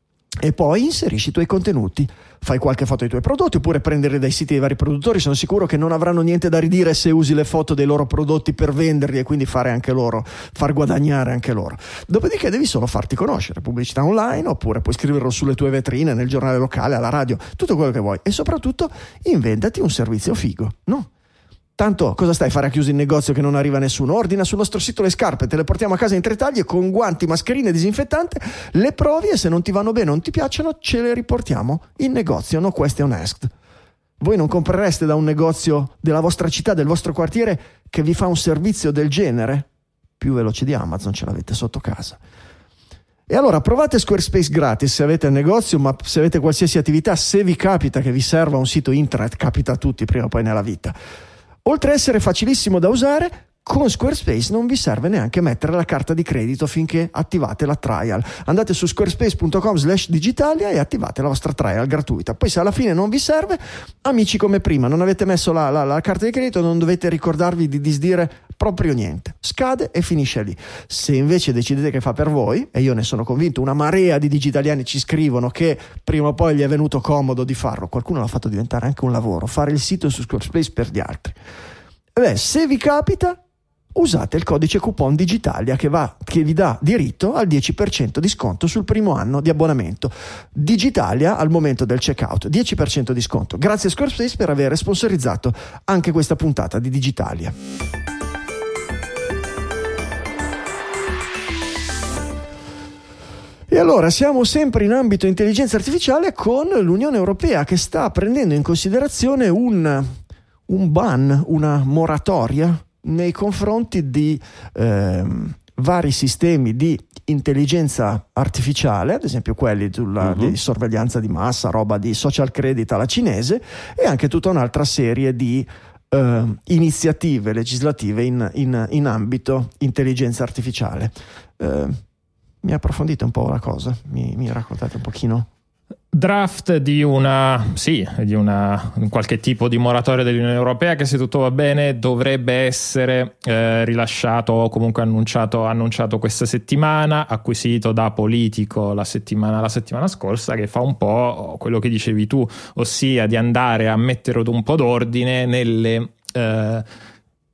e poi inserisci i tuoi contenuti. Fai qualche foto dei tuoi prodotti oppure prendere dai siti dei vari produttori. Sono sicuro che non avranno niente da ridire se usi le foto dei loro prodotti per venderli e quindi fare anche loro, far guadagnare anche loro. Dopodiché devi solo farti conoscere, pubblicità online, oppure puoi scriverlo sulle tue vetrine, nel giornale locale, alla radio, tutto quello che vuoi. E soprattutto inventati un servizio figo, no? Tanto cosa stai a fare a chiuso in negozio che non arriva nessuno? Ordina sul nostro sito le scarpe, te le portiamo a casa in tre taglie con guanti, mascherine, disinfettante, le provi e se non ti vanno bene, non ti piacciono, ce le riportiamo in negozio, no question asked. Voi non comprereste da un negozio della vostra città, del vostro quartiere, che vi fa un servizio del genere? Più veloce di Amazon, ce l'avete sotto casa. E allora provate Squarespace gratis se avete il negozio, ma se avete qualsiasi attività, se vi capita che vi serva un sito internet, capita a tutti prima o poi nella vita. Oltre a essere facilissimo da usare, con Squarespace non vi serve neanche mettere la carta di credito finché attivate la trial. Andate su squarespace punto com slash digitalia e attivate la vostra trial gratuita. Poi se alla fine non vi serve, amici come prima, non avete messo la, la, la carta di credito, non dovete ricordarvi di disdire proprio niente. Scade e finisce lì. Se invece decidete che fa per voi, e io ne sono convinto, una marea di digitaliani ci scrivono che prima o poi gli è venuto comodo di farlo, qualcuno l'ha fatto diventare anche un lavoro, fare il sito su Squarespace per gli altri. Beh, se vi capita, usate il codice coupon Digitalia che, va, che vi dà diritto al dieci per cento di sconto sul primo anno di abbonamento. Digitalia al momento del checkout, dieci per cento di sconto. Grazie a Squarespace per aver sponsorizzato anche questa puntata di Digitalia. E allora siamo sempre in ambito intelligenza artificiale con l'Unione Europea che sta prendendo in considerazione un, un ban, una moratoria nei confronti di eh, vari sistemi di intelligenza artificiale, ad esempio quelli sulla, uh-huh. di sorveglianza di massa, roba di social credit alla cinese, e anche tutta un'altra serie di eh, iniziative legislative in, in, in ambito intelligenza artificiale. Eh, mi approfondite un po' la cosa? Mi, mi raccontate un pochino? Draft di una, sì, di una qualche tipo di moratoria dell'Unione Europea che, se tutto va bene, dovrebbe essere eh, rilasciato o comunque annunciato, annunciato questa settimana, acquisito da Politico la settimana, la settimana scorsa, che fa un po' quello che dicevi tu, ossia di andare a mettere un po' d'ordine nelle... Eh,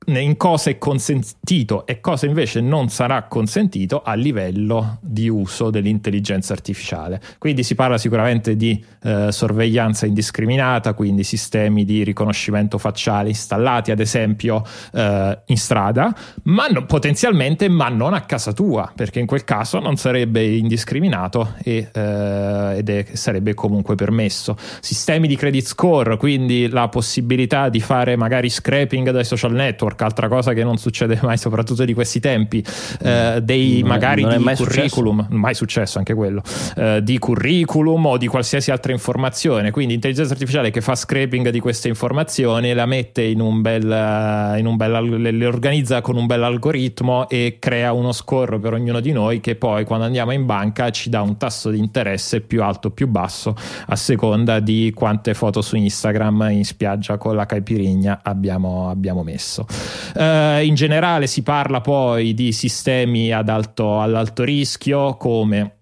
in cosa è consentito e cosa invece non sarà consentito a livello di uso dell'intelligenza artificiale. Quindi si parla sicuramente di eh, sorveglianza indiscriminata, quindi sistemi di riconoscimento facciale installati ad esempio eh, in strada, ma no, potenzialmente ma non a casa tua, perché in quel caso non sarebbe indiscriminato e, eh, ed è, sarebbe comunque permesso. Sistemi di credit score, quindi la possibilità di fare magari scraping dai social network, altra cosa che non succede mai soprattutto di questi tempi, eh, dei non magari è, di mai curriculum, successo. mai successo anche quello, eh, di curriculum o di qualsiasi altra informazione, quindi intelligenza artificiale che fa scraping di queste informazioni e la mette in un bel, in un bel le, le organizza con un bel algoritmo e crea uno score per ognuno di noi che poi quando andiamo in banca ci dà un tasso di interesse più alto o più basso a seconda di quante foto su Instagram in spiaggia con la caipirinha abbiamo, abbiamo messo. Uh, in generale si parla poi di sistemi ad alto, ad alto rischio come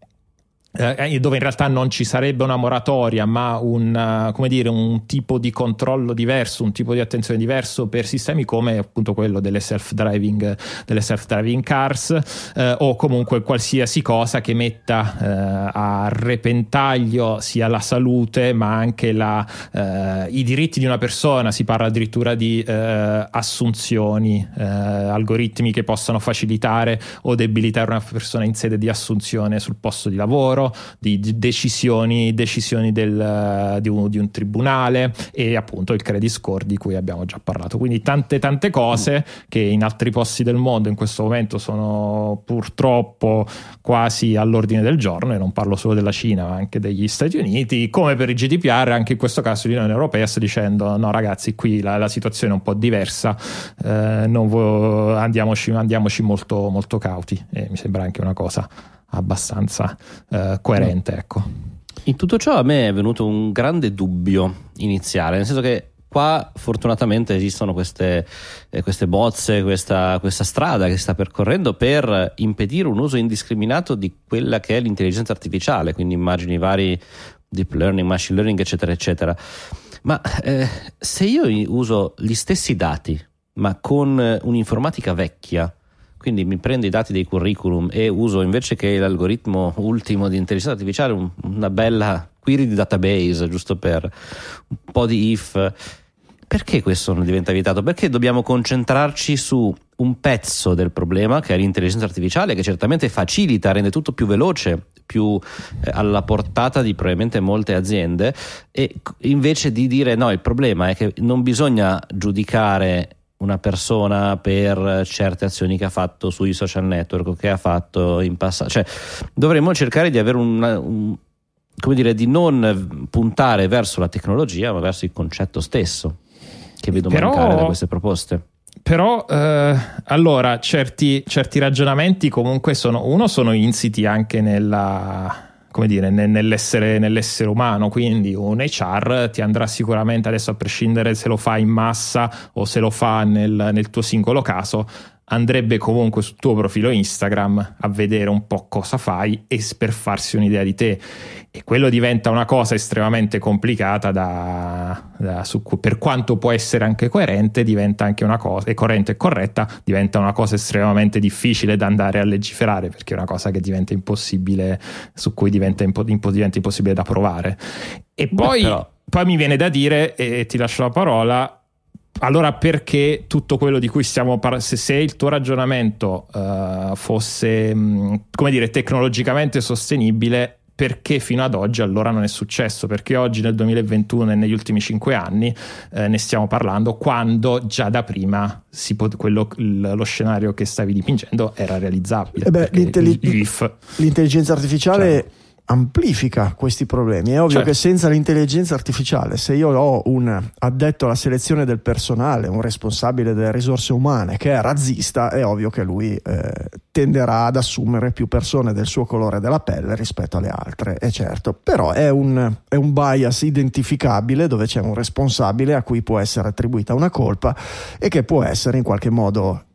Eh, dove in realtà non ci sarebbe una moratoria ma un, uh, come dire, un tipo di controllo diverso, un tipo di attenzione diverso per sistemi come appunto quello delle self-driving, delle self-driving cars eh, o comunque qualsiasi cosa che metta eh, a repentaglio sia la salute ma anche la, eh, i diritti di una persona. Si parla addirittura di eh, assunzioni, eh, algoritmi che possano facilitare o debilitare una persona in sede di assunzione sul posto di lavoro, di decisioni, decisioni del, di, un, di un tribunale e appunto il credit score di cui abbiamo già parlato. Quindi tante tante cose che in altri posti del mondo in questo momento sono purtroppo quasi all'ordine del giorno, e non parlo solo della Cina ma anche degli Stati Uniti. Come per il G D P R anche in questo caso l'Unione Europea sta dicendo no ragazzi, qui la, la situazione è un po' diversa, eh, non vo- andiamoci, andiamoci molto, molto cauti, e mi sembra anche una cosa abbastanza eh, coerente, ecco. In tutto ciò a me è venuto un grande dubbio iniziale, nel senso che qua fortunatamente esistono queste, eh, queste bozze, questa, questa strada che si sta percorrendo per impedire un uso indiscriminato di quella che è l'intelligenza artificiale, quindi immagini vari, deep learning, machine learning eccetera eccetera. Ma eh, se io uso gli stessi dati ma con un'informatica vecchia, quindi mi prendo i dati dei curriculum e uso invece che l'algoritmo ultimo di intelligenza artificiale un, una bella query di database, giusto per un po' di if, perché questo non diventa vietato? Perché dobbiamo concentrarci su un pezzo del problema che è l'intelligenza artificiale, che certamente facilita, rende tutto più veloce, più eh, alla portata di probabilmente molte aziende, e invece di dire no, il problema è che non bisogna giudicare una persona per certe azioni che ha fatto sui social network o che ha fatto in passato, cioè dovremmo cercare di avere una, un, come dire, di non puntare verso la tecnologia ma verso il concetto stesso, che vedo Però... mancare da queste proposte. Però eh, allora certi, certi ragionamenti comunque sono, uno sono insiti anche nella, come dire, nell'essere, nell'essere umano, quindi un H R ti andrà sicuramente, adesso a prescindere se lo fa in massa o se lo fa nel, nel tuo singolo caso, andrebbe comunque sul tuo profilo Instagram a vedere un po' cosa fai e per farsi un'idea di te, e quello diventa una cosa estremamente complicata da, da su, per quanto può essere anche coerente, diventa anche una cosa, e coerente e corretta, diventa una cosa estremamente difficile da andare a legiferare, perché è una cosa che diventa impossibile, su cui diventa, impo, diventa impossibile da provare. E poi, Beh, poi mi viene da dire, e ti lascio la parola, allora perché tutto quello di cui stiamo parlando, se, se il tuo ragionamento uh, fosse mh, come dire tecnologicamente sostenibile, perché fino ad oggi allora non è successo? Perché oggi nel duemilaventuno e negli ultimi cinque anni eh, ne stiamo parlando, quando già da prima si pot- quello, l- lo scenario che stavi dipingendo era realizzabile. Eh beh, l'intelli- gli if, l'intelligenza artificiale cioè, amplifica questi problemi. È ovvio certo. che senza l'intelligenza artificiale, se io ho un addetto alla selezione del personale, un responsabile delle risorse umane che è razzista, è ovvio che lui eh, tenderà ad assumere più persone del suo colore della pelle rispetto alle altre, è certo. Però è un, è un bias identificabile, dove c'è un responsabile a cui può essere attribuita una colpa e che può essere in qualche modo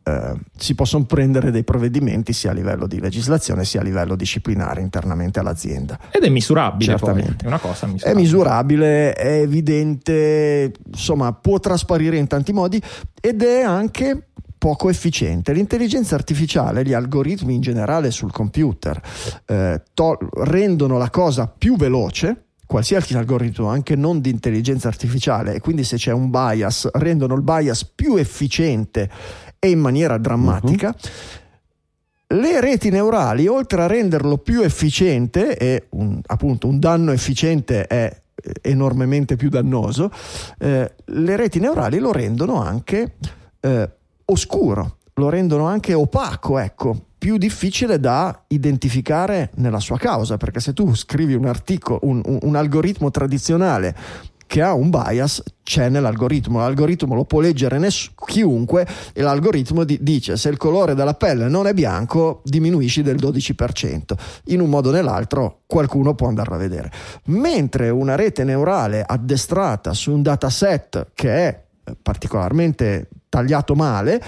eh, si possono prendere dei provvedimenti sia a livello di legislazione sia a livello disciplinare internamente all'azienda. Ed è misurabile, certamente. Poi. È una cosa misurabile. È misurabile, è evidente, insomma, può trasparire in tanti modi ed è anche poco efficiente. L'intelligenza artificiale, gli algoritmi in generale sul computer eh, to- rendono la cosa più veloce, qualsiasi algoritmo, anche non di intelligenza artificiale, e quindi se c'è un bias rendono il bias più efficiente e in maniera drammatica. Uh-huh. Le reti neurali, oltre a renderlo più efficiente, e un, appunto un danno efficiente è enormemente più dannoso, eh, le reti neurali lo rendono anche eh, oscuro, lo rendono anche opaco, ecco, più difficile da identificare nella sua causa, perché se tu scrivi un articolo, un, un, un algoritmo tradizionale che ha un bias, c'è nell'algoritmo, l'algoritmo lo può leggere ness- chiunque, e l'algoritmo di- dice se il colore della pelle non è bianco diminuisci del dodici per cento, in un modo o nell'altro qualcuno può andarlo a vedere, mentre una rete neurale addestrata su un dataset che è particolarmente tagliato male,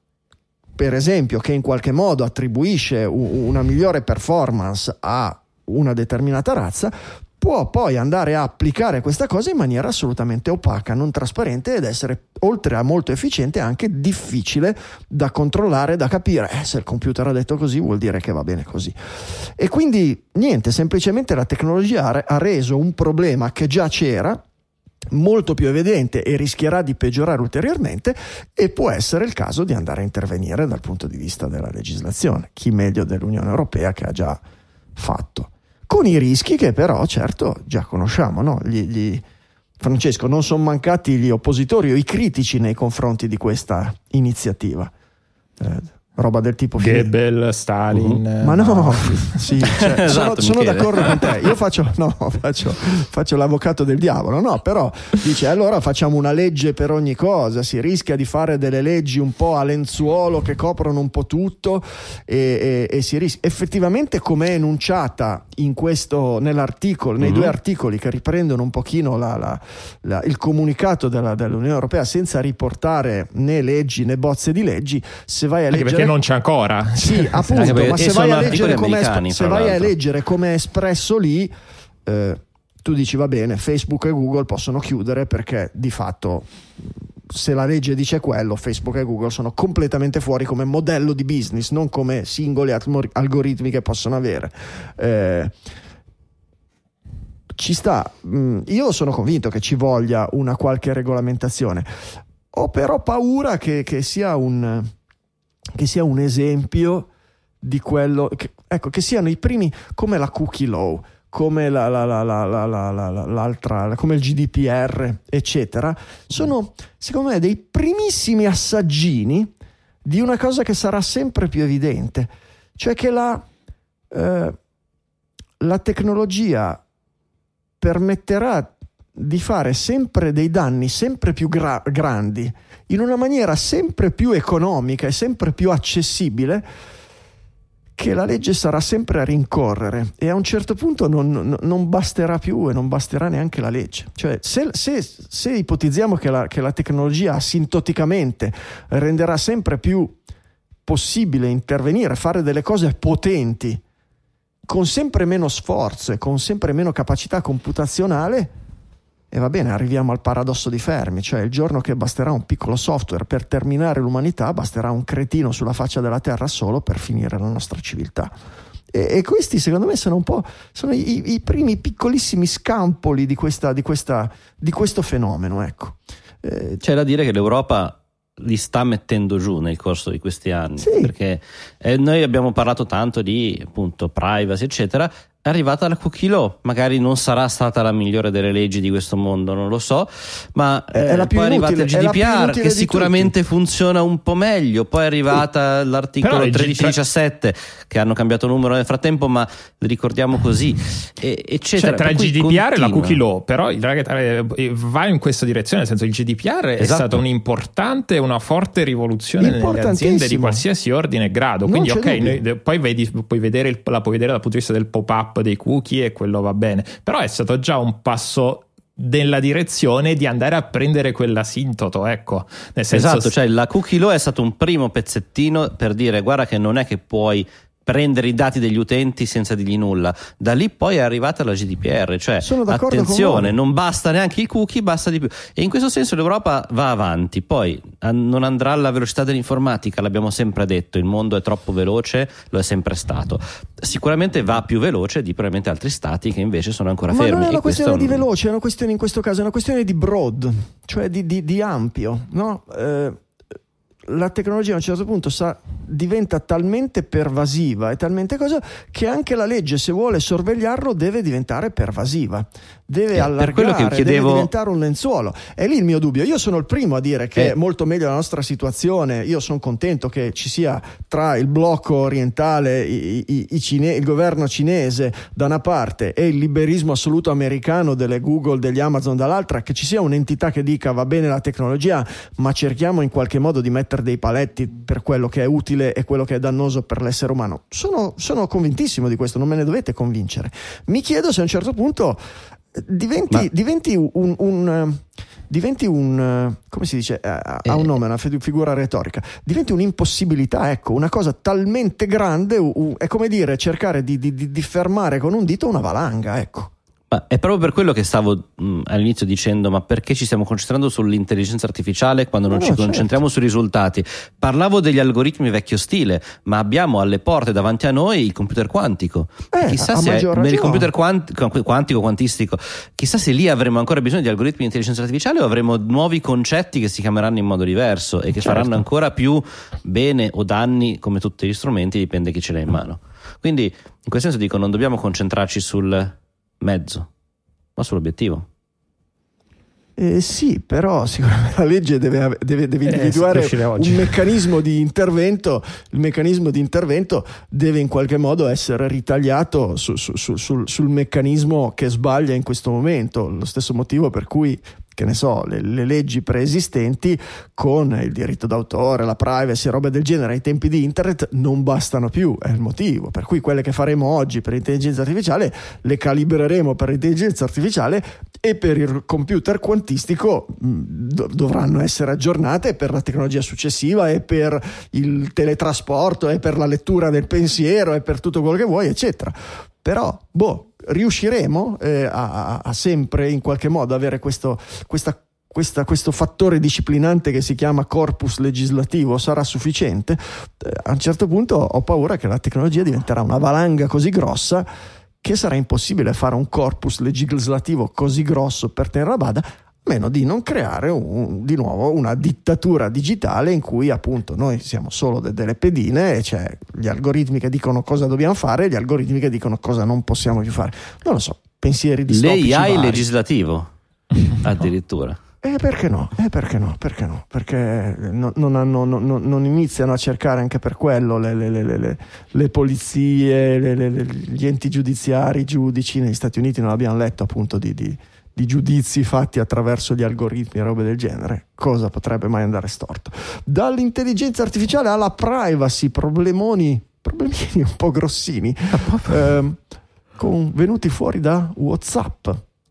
per esempio, che in qualche modo attribuisce una migliore performance a una determinata razza, può poi andare a applicare questa cosa in maniera assolutamente opaca, non trasparente, ed essere, oltre a molto efficiente, anche difficile da controllare, da capire. Eh, se il computer ha detto così vuol dire che va bene così. E quindi niente, semplicemente la tecnologia ha reso un problema che già c'era molto più evidente e rischierà di peggiorare ulteriormente, e può essere il caso di andare a intervenire dal punto di vista della legislazione, chi meglio dell'Unione Europea, che ha già fatto, con i rischi che però certo già conosciamo, no? Gli, gli... Francesco, non sono mancati gli oppositori o i critici nei confronti di questa iniziativa, eh, roba del tipo Goebbels, Stalin. Uh-huh. Ma no, no. Sì, cioè, esatto, sono, sono d'accordo con te. Io faccio, no, faccio, faccio l'avvocato del diavolo, no, però dice allora facciamo una legge per ogni cosa, si rischia di fare delle leggi un po' a lenzuolo che coprono un po' tutto, e, e, e si rischia effettivamente, come è enunciata in questo, nell'articolo, nei uh-huh. due articoli che riprendono un pochino la, la, la, il comunicato della, dell'Unione Europea, senza riportare né leggi né bozze di leggi. Se vai a Anche leggere, perché non c'è ancora. Sì, appunto, ma se vai a leggere come esp- se vai a leggere come è espresso lì, eh, tu dici va bene, Facebook e Google possono chiudere, perché di fatto se la legge dice quello, Facebook e Google sono completamente fuori come modello di business, non come singoli atmor- algoritmi che possono avere. Eh, ci sta, io sono convinto che ci voglia una qualche regolamentazione. Ho però paura che, che sia un che sia un esempio di quello che, ecco, che siano i primi, come la cookie law, come la, la, la, la, la, la, la, l'altra, come il G D P R, eccetera, sono secondo me dei primissimi assaggini di una cosa che sarà sempre più evidente, cioè che la, eh, la tecnologia permetterà di fare sempre dei danni sempre più gra- grandi in una maniera sempre più economica e sempre più accessibile, che la legge sarà sempre a rincorrere, e a un certo punto non, non basterà più, e non basterà neanche la legge. Cioè se, se, se ipotizziamo che la, che la tecnologia asintoticamente renderà sempre più possibile intervenire, fare delle cose potenti con sempre meno sforzo e con sempre meno capacità computazionale, e va bene, arriviamo al paradosso di Fermi, cioè il giorno che basterà un piccolo software per terminare l'umanità, basterà un cretino sulla faccia della terra solo per finire la nostra civiltà. E, e questi secondo me sono un po' sono i, i primi piccolissimi scampoli di, questa, di, questa, di questo fenomeno, ecco. Eh, C'è da dire che l'Europa li sta mettendo giù nel corso di questi anni, sì. perché eh, noi abbiamo parlato tanto di appunto privacy eccetera. È arrivata la cookie law, magari non sarà stata la migliore delle leggi di questo mondo, non lo so, ma è, è la più poi è inutile, arrivata il G D P R che sicuramente tutti. funziona un po' meglio, poi è arrivata sì. l'articolo tredici diciassette che hanno cambiato numero nel frattempo, ma li ricordiamo così, e, eccetera. Cioè, tra il G D P R continua. e la cookie law, però va in questa direzione, nel senso il G D P R è esatto. stata un'importante, una forte rivoluzione nelle aziende di qualsiasi ordine e grado, quindi ok, noi, poi vedi, puoi vedere il, la puoi vedere dal punto di vista del pop-up dei cookie e quello va bene, però è stato già un passo nella direzione di andare a prendere quell'asintoto, ecco. Nel senso, esatto, cioè la cookie law è stato un primo pezzettino per dire guarda che non è che puoi prendere i dati degli utenti senza dirgli nulla. Da lì poi è arrivata la G D P R, cioè attenzione, non basta neanche i cookie, basta di più. E in questo senso l'Europa va avanti. Poi non andrà alla velocità dell'informatica, l'abbiamo sempre detto, il mondo è troppo veloce, lo è sempre stato. Sicuramente va più veloce di probabilmente altri stati che invece sono ancora Ma fermi. non è una e questione questo... di veloce, è una questione in questo caso, è una questione di broad, cioè di, di, di ampio, no? Eh, la tecnologia a un certo punto sa, diventa talmente pervasiva e talmente cosa che anche la legge, se vuole sorvegliarlo, deve diventare pervasiva, deve eh, allargare, che chiedevo... deve diventare un lenzuolo. È lì il mio dubbio. Io sono il primo a dire che eh. è molto meglio la nostra situazione. Io sono contento che ci sia tra il blocco orientale, i, i, i cine... il governo cinese da una parte e il liberismo assoluto americano delle Google, degli Amazon dall'altra, che ci sia un'entità che dica va bene la tecnologia, ma cerchiamo in qualche modo di mettere dei paletti per quello che è utile e quello che è dannoso per l'essere umano. Sono, sono convintissimo di questo, non me ne dovete convincere. Mi chiedo se a un certo punto diventi, Ma... diventi un, un diventi un come si dice, ha eh. un nome, una figura retorica, diventi un'impossibilità, ecco, una cosa talmente grande, è come dire cercare di, di, di fermare con un dito una valanga, ecco. Ma è proprio per quello che stavo mh, all'inizio dicendo, ma perché ci stiamo concentrando sull'intelligenza artificiale quando non no, ci no, concentriamo certo. sui risultati? Parlavo degli algoritmi vecchio stile, ma abbiamo alle porte davanti a noi il computer quantico. Eh, chissà se è, il computer quant- quantico, quantistico, chissà se lì avremo ancora bisogno di algoritmi di intelligenza artificiale o avremo nuovi concetti che si chiameranno in modo diverso e che certo. faranno ancora più bene o danni, come tutti gli strumenti, dipende chi ce l'ha in mano. Quindi in questo senso dico, non dobbiamo concentrarci sul mezzo, ma sull'obiettivo. Eh sì, però sicuramente la legge deve, deve, deve individuare eh, un meccanismo di intervento. Il meccanismo di intervento deve in qualche modo essere ritagliato su, su, su, sul, sul meccanismo che sbaglia in questo momento. Lo stesso motivo per cui, che ne so, le, le leggi preesistenti con il diritto d'autore, la privacy e robe del genere ai tempi di internet non bastano più, è il motivo per cui quelle che faremo oggi per l'intelligenza artificiale le calibreremo per l'intelligenza artificiale e per il computer quantistico mh, dovranno essere aggiornate per la tecnologia successiva e per il teletrasporto e per la lettura del pensiero e per tutto quello che vuoi, eccetera. Però, boh, riusciremo eh, a, a sempre in qualche modo avere questo, questa, questa, questo fattore disciplinante che si chiama corpus legislativo? Sarà sufficiente? Eh, a un certo punto ho paura che la tecnologia diventerà una valanga così grossa che sarà impossibile fare un corpus legislativo così grosso per terra bada, a meno di non creare un, di nuovo una dittatura digitale in cui appunto noi siamo solo de- delle pedine e c'è gli algoritmi che dicono cosa dobbiamo fare e gli algoritmi che dicono cosa non possiamo più fare. Non lo so, pensieri distopici L'A I vari. Legislativo addirittura. E eh, perché no? Eh, perché no? Perché no? Perché no, non, hanno, no, no, non iniziano a cercare anche per quello le, le, le, le, le polizie, le, le, le, gli enti giudiziari, i giudici. Negli Stati Uniti non abbiamo letto appunto di, di, di giudizi fatti attraverso gli algoritmi e robe del genere. Cosa potrebbe mai andare storto? Dall'intelligenza artificiale alla privacy, problemoni, problemini un po' grossini, eh, con, venuti fuori da WhatsApp.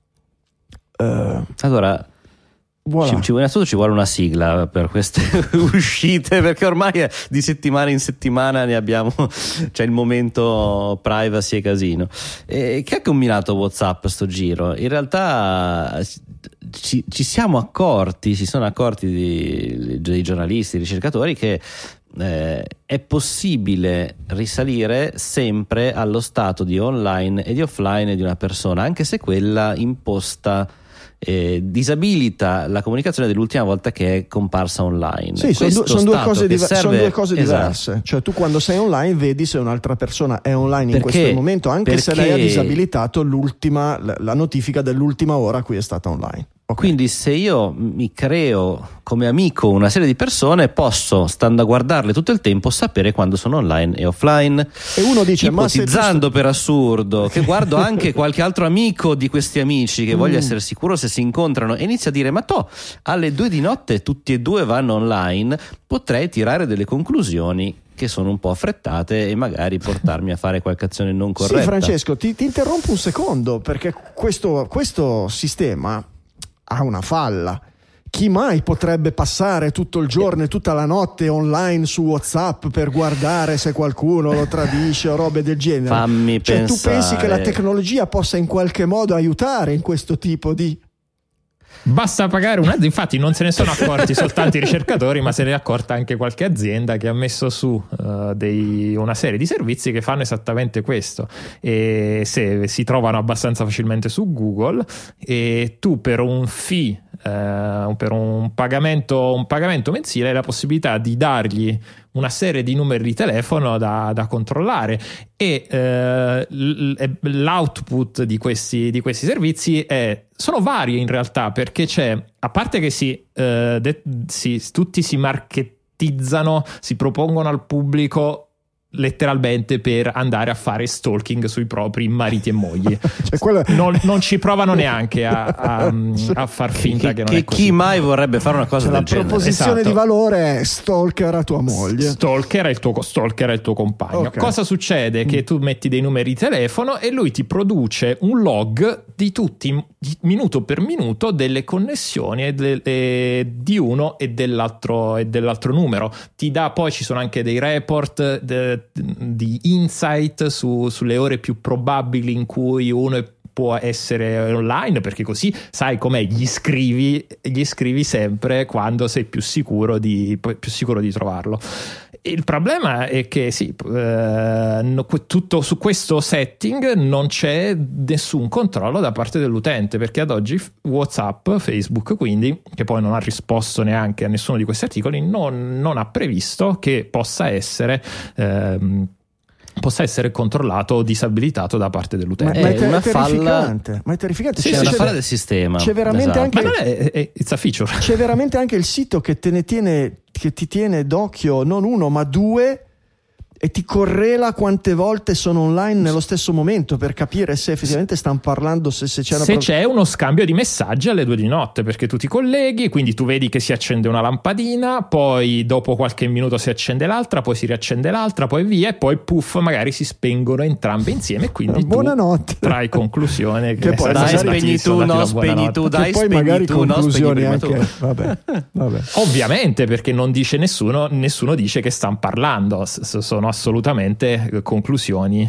Eh, allora Voilà. Ci, ci, innanzitutto ci vuole una sigla per queste uscite, perché ormai di settimana in settimana ne abbiamo, c'è il momento privacy e casino. E che ha combinato WhatsApp sto giro? In realtà ci, ci siamo accorti, si sono accorti di, dei giornalisti, dei ricercatori che eh, è possibile risalire sempre allo stato di online e di offline di una persona, anche se quella imposta Eh, disabilita la comunicazione dell'ultima volta che è comparsa online. Sì, sono, due, sono, due cose diver- serve... sono due cose diverse. Esatto. Cioè tu quando sei online vedi se un'altra persona è online perché, in questo momento, anche perché... se lei ha disabilitato l'ultima, la, la notifica dell'ultima ora a cui è stata online. Okay. Quindi se io mi creo come amico una serie di persone, posso, stando a guardarle tutto il tempo, sapere quando sono online e offline. E uno dice, ipotizzando ma per assurdo che guardo anche qualche altro amico di questi amici che mm. voglio essere sicuro se si incontrano, e inizia a dire ma to, alle due di notte tutti e due vanno online, potrei tirare delle conclusioni che sono un po' affrettate e magari portarmi a fare qualche azione non corretta. Sì, Francesco, ti, ti interrompo un secondo, perché questo, questo sistema ha una falla. Chi mai potrebbe passare tutto il giorno e tutta la notte online su WhatsApp per guardare se qualcuno lo tradisce o robe del genere? Fammi cioè, pensare. tu pensi che la tecnologia possa in qualche modo aiutare in questo tipo di... Basta pagare un mezzo, infatti non se ne sono accorti soltanto i ricercatori, ma se ne è accorta anche qualche azienda che ha messo su uh, dei, una serie di servizi che fanno esattamente questo, e se si trovano abbastanza facilmente su Google, e tu per un fee, uh, per un pagamento, un pagamento mensile hai la possibilità di dargli una serie di numeri di telefono da, da controllare, e eh, l'output di questi, di questi servizi è, sono varie in realtà, perché c'è, a parte che si, eh, de, si tutti si marketizzano, si propongono al pubblico letteralmente per andare a fare stalking sui propri mariti e mogli. Cioè, quello... non, non ci provano neanche a, a, a far finta che, che non che è così. Chi mai vorrebbe fare una cosa cioè, del la genere? proposizione Esatto. di valore è stalker a tua moglie. Stalker è il tuo, stalker è il tuo compagno. Okay. Cosa succede? Che tu metti dei numeri di telefono e lui ti produce un log di tutti, di minuto per minuto, delle connessioni e de, e di uno e dell'altro, e dell'altro numero. Ti dà, poi ci sono anche dei report de, di insight su, sulle ore più probabili in cui uno può essere online, perché così sai com'è, gli scrivi, gli scrivi sempre quando sei più sicuro di, più sicuro di trovarlo. Il problema è che sì, eh, tutto su questo setting non c'è nessun controllo da parte dell'utente, perché ad oggi WhatsApp, Facebook quindi, che poi non ha risposto neanche a nessuno di questi articoli, non, non ha previsto che possa essere ehm, possa essere controllato o disabilitato da parte dell'utente. Ma, ma È è, ter- una terrificante, falla... ma è terrificante. Sì, c'è, è una c'è, falla del sistema. C'è veramente Esatto. anche Ma non è, è it's a feature. C'è veramente anche il sito che te ne tiene, che ti tiene d'occhio non uno ma due, e ti correla quante volte sono online nello stesso momento per capire se effettivamente stanno parlando, se, se c'è una se pro- c'è uno scambio di messaggi alle due di notte, perché tu ti colleghi, quindi tu vedi che si accende una lampadina, poi dopo qualche minuto si accende l'altra, poi si riaccende l'altra, poi via, e poi puff, magari si spengono entrambe insieme, quindi buonanotte. tu trai conclusione che, Che poi Dai, magari spegni tu, no, spegni tu, che dai, poi spegni magari tu, no, conclusioni spegni prima anche tu. vabbè, vabbè. Ovviamente, perché non dice nessuno, nessuno dice che stanno parlando, S- sono assolutamente conclusioni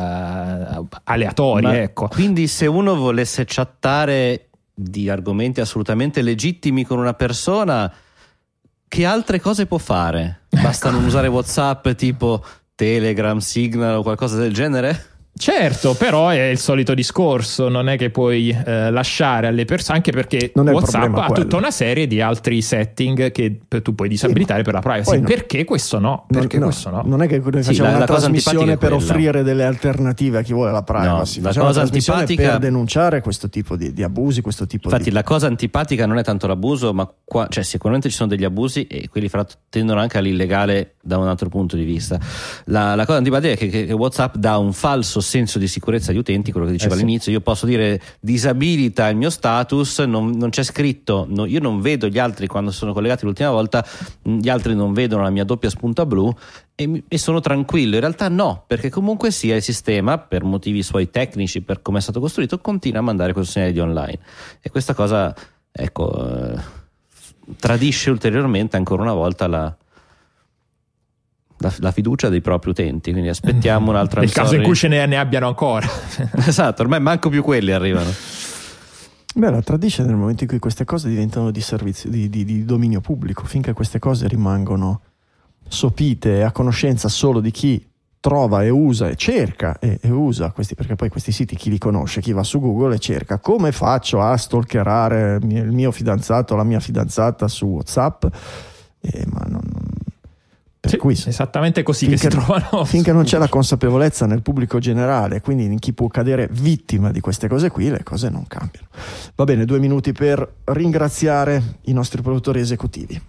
eh, aleatorie. Ma ecco. Quindi se uno volesse chattare di argomenti assolutamente legittimi con una persona, che altre cose può fare? Basta non usare WhatsApp, tipo Telegram, Signal o qualcosa del genere? Certo, però è il solito discorso, non è che puoi eh, lasciare alle persone, anche perché Non è il WhatsApp problema ha quello. tutta una serie di altri setting che tu puoi disabilitare Sì, per la privacy. poi no. Perché questo no? Perché non, questo no? non è che noi Sì, facciamo la- una la cosa trasmissione antipatica è per quella. offrire delle alternative a chi vuole la privacy, No, la facciamo cosa una trasmissione antipatica- per denunciare questo tipo di, di abusi, questo tipo Infatti di la cosa antipatica non è tanto l'abuso, ma qua, cioè sicuramente ci sono degli abusi e quelli fra l'altro tendono anche all'illegale da un altro punto di vista. La, la cosa antipatica è che, che, che WhatsApp dà un falso senso di sicurezza agli utenti, quello che diceva Eh sì. all'inizio. Io posso dire disabilita il mio status, non, non c'è scritto, no, io non vedo gli altri quando sono collegati l'ultima volta, gli altri non vedono la mia doppia spunta blu e, mi- e sono tranquillo. In realtà no, perché comunque sia il sistema, per motivi suoi tecnici, per come è stato costruito, continua a mandare questo segnale di online, e questa cosa, ecco, eh, tradisce ulteriormente ancora una volta la La, la fiducia dei propri utenti, quindi aspettiamo un'altra Nel caso story. in cui ce ne, ne abbiano ancora. Esatto, ormai manco più quelli arrivano. Beh, la tradisce nel momento in cui queste cose diventano di servizio, di, di, di dominio pubblico. Finché queste cose rimangono sopite e a conoscenza solo di chi trova e usa e cerca e, e usa questi, perché poi questi siti chi li conosce, chi va su Google e cerca come faccio a stalkerare il mio fidanzato o la mia fidanzata su WhatsApp, eh, ma non, per Sì, cui esattamente così finché, che si trovano. finché non c'è la consapevolezza nel pubblico generale, quindi in chi può cadere vittima di queste cose qui, le cose non cambiano. Va bene, due minuti per ringraziare i nostri produttori esecutivi.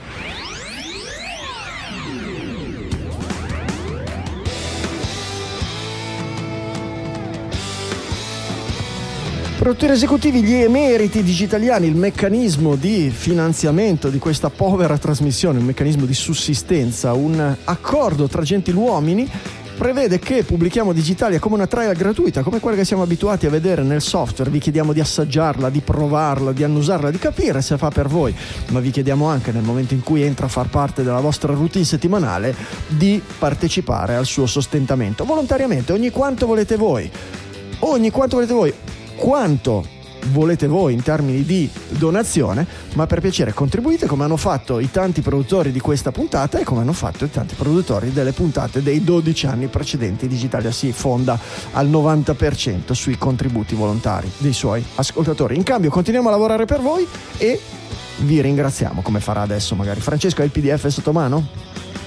Produttori esecutivi, gli emeriti digitaliani, il meccanismo di finanziamento di questa povera trasmissione, un meccanismo di sussistenza, un accordo tra gentiluomini prevede che pubblichiamo Digitalia come una trial gratuita, come quella che siamo abituati a vedere nel software. Vi chiediamo di assaggiarla, di provarla, di annusarla, di capire se fa per voi, ma vi chiediamo anche, nel momento in cui entra a far parte della vostra routine settimanale, di partecipare al suo sostentamento volontariamente, ogni quanto volete voi, ogni quanto volete voi, quanto volete voi in termini di donazione, ma per piacere contribuite come hanno fatto i tanti produttori di questa puntata e come hanno fatto i tanti produttori delle puntate dei dodici anni precedenti. Digitalia si fonda al novanta per cento sui contributi volontari dei suoi ascoltatori. In cambio continuiamo a lavorare per voi e vi ringraziamo, come farà adesso magari Francesco. Hai il P D F sotto mano?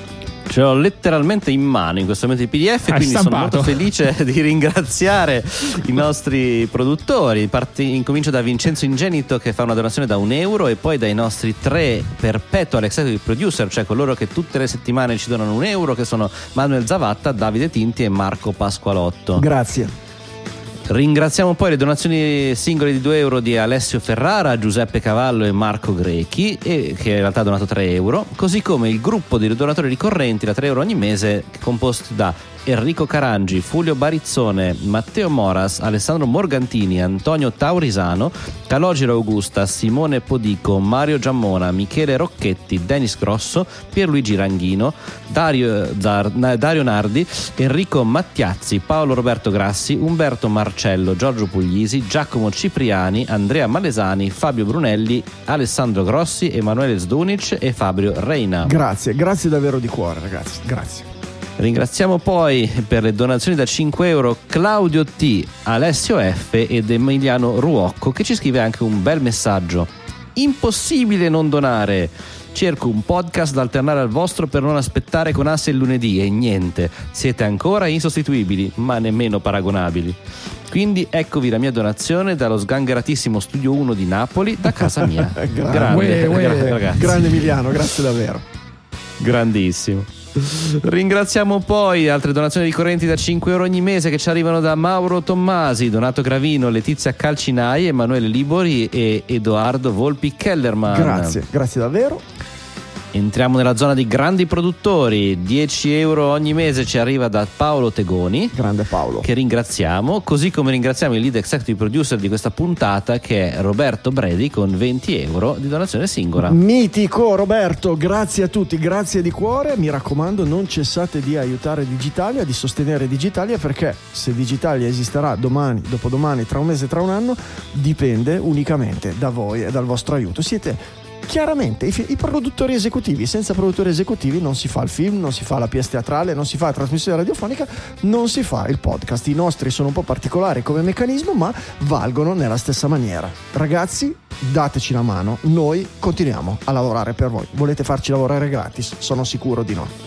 Ce l'ho letteralmente in mano in questo momento il P D F, Hai quindi stampato. sono molto felice di ringraziare i nostri produttori. Parti, incomincio da Vincenzo Ingenito, che fa una donazione da un euro, e poi dai nostri tre perpetual executive producer, cioè coloro che tutte le settimane ci donano un euro, che sono Manuel Zavatta, Davide Tinti e Marco Pasqualotto. Grazie. Ringraziamo poi le donazioni singole di due euro di Alessio Ferrara, Giuseppe Cavallo e Marco Grechi, e che in realtà ha donato tre euro, così come il gruppo di donatori ricorrenti da tre euro ogni mese, composto da Enrico Carangi, Fulvio Barizzone, Matteo Moras, Alessandro Morgantini, Antonio Taurisano, Calogero Augusta, Simone Podico, Mario Giammona, Michele Rocchetti, Denis Grosso, Pierluigi Ranghino, Dario, Zar, Dario Nardi, Enrico Mattiazzi, Paolo Roberto Grassi, Umberto Marcello, Giorgio Puglisi, Giacomo Cipriani, Andrea Malesani, Fabio Brunelli, Alessandro Grossi, Emanuele Zdunic e Fabio Reina. Grazie, grazie davvero di cuore, ragazzi, grazie. Ringraziamo poi per le donazioni da cinque euro Claudio T, Alessio F ed Emiliano Ruocco, che ci scrive anche un bel messaggio. Impossibile non donare. Cerco un podcast da alternare al vostro per non aspettare con ansia il lunedì, e niente, siete ancora insostituibili, ma nemmeno paragonabili. Quindi eccovi la mia donazione dallo sgangheratissimo Studio uno di Napoli, da casa mia. Grande, Grande, uè, uè. gra- ragazzi. Grande Emiliano, grazie davvero. Grandissimo. Ringraziamo poi altre donazioni ricorrenti da cinque euro ogni mese che ci arrivano da Mauro Tommasi, Donato Gravino, Letizia Calcinai, Emanuele Libori e Edoardo Volpi Kellerman. Grazie, grazie davvero. Entriamo nella zona di grandi produttori. dieci euro ogni mese ci arriva da Paolo Tegoni, Grande Paolo. che ringraziamo, così come ringraziamo il lead executive producer di questa puntata, che è Roberto Bredi, con venti euro di donazione singola. Mitico Roberto, grazie a tutti, grazie di cuore. Mi raccomando, non cessate di aiutare Digitalia, di sostenere Digitalia, perché se Digitalia esisterà domani, dopodomani, tra un mese, tra un anno, dipende unicamente da voi e dal vostro aiuto. Siete chiaramente i, fi- i produttori esecutivi. Senza produttori esecutivi non si fa il film, non si fa la pièce teatrale, non si fa la trasmissione radiofonica, non si fa il podcast. I nostri sono un po' particolari come meccanismo, ma valgono nella stessa maniera. Ragazzi, dateci la mano, noi continuiamo a lavorare per voi. Volete farci lavorare gratis? Sono sicuro di no.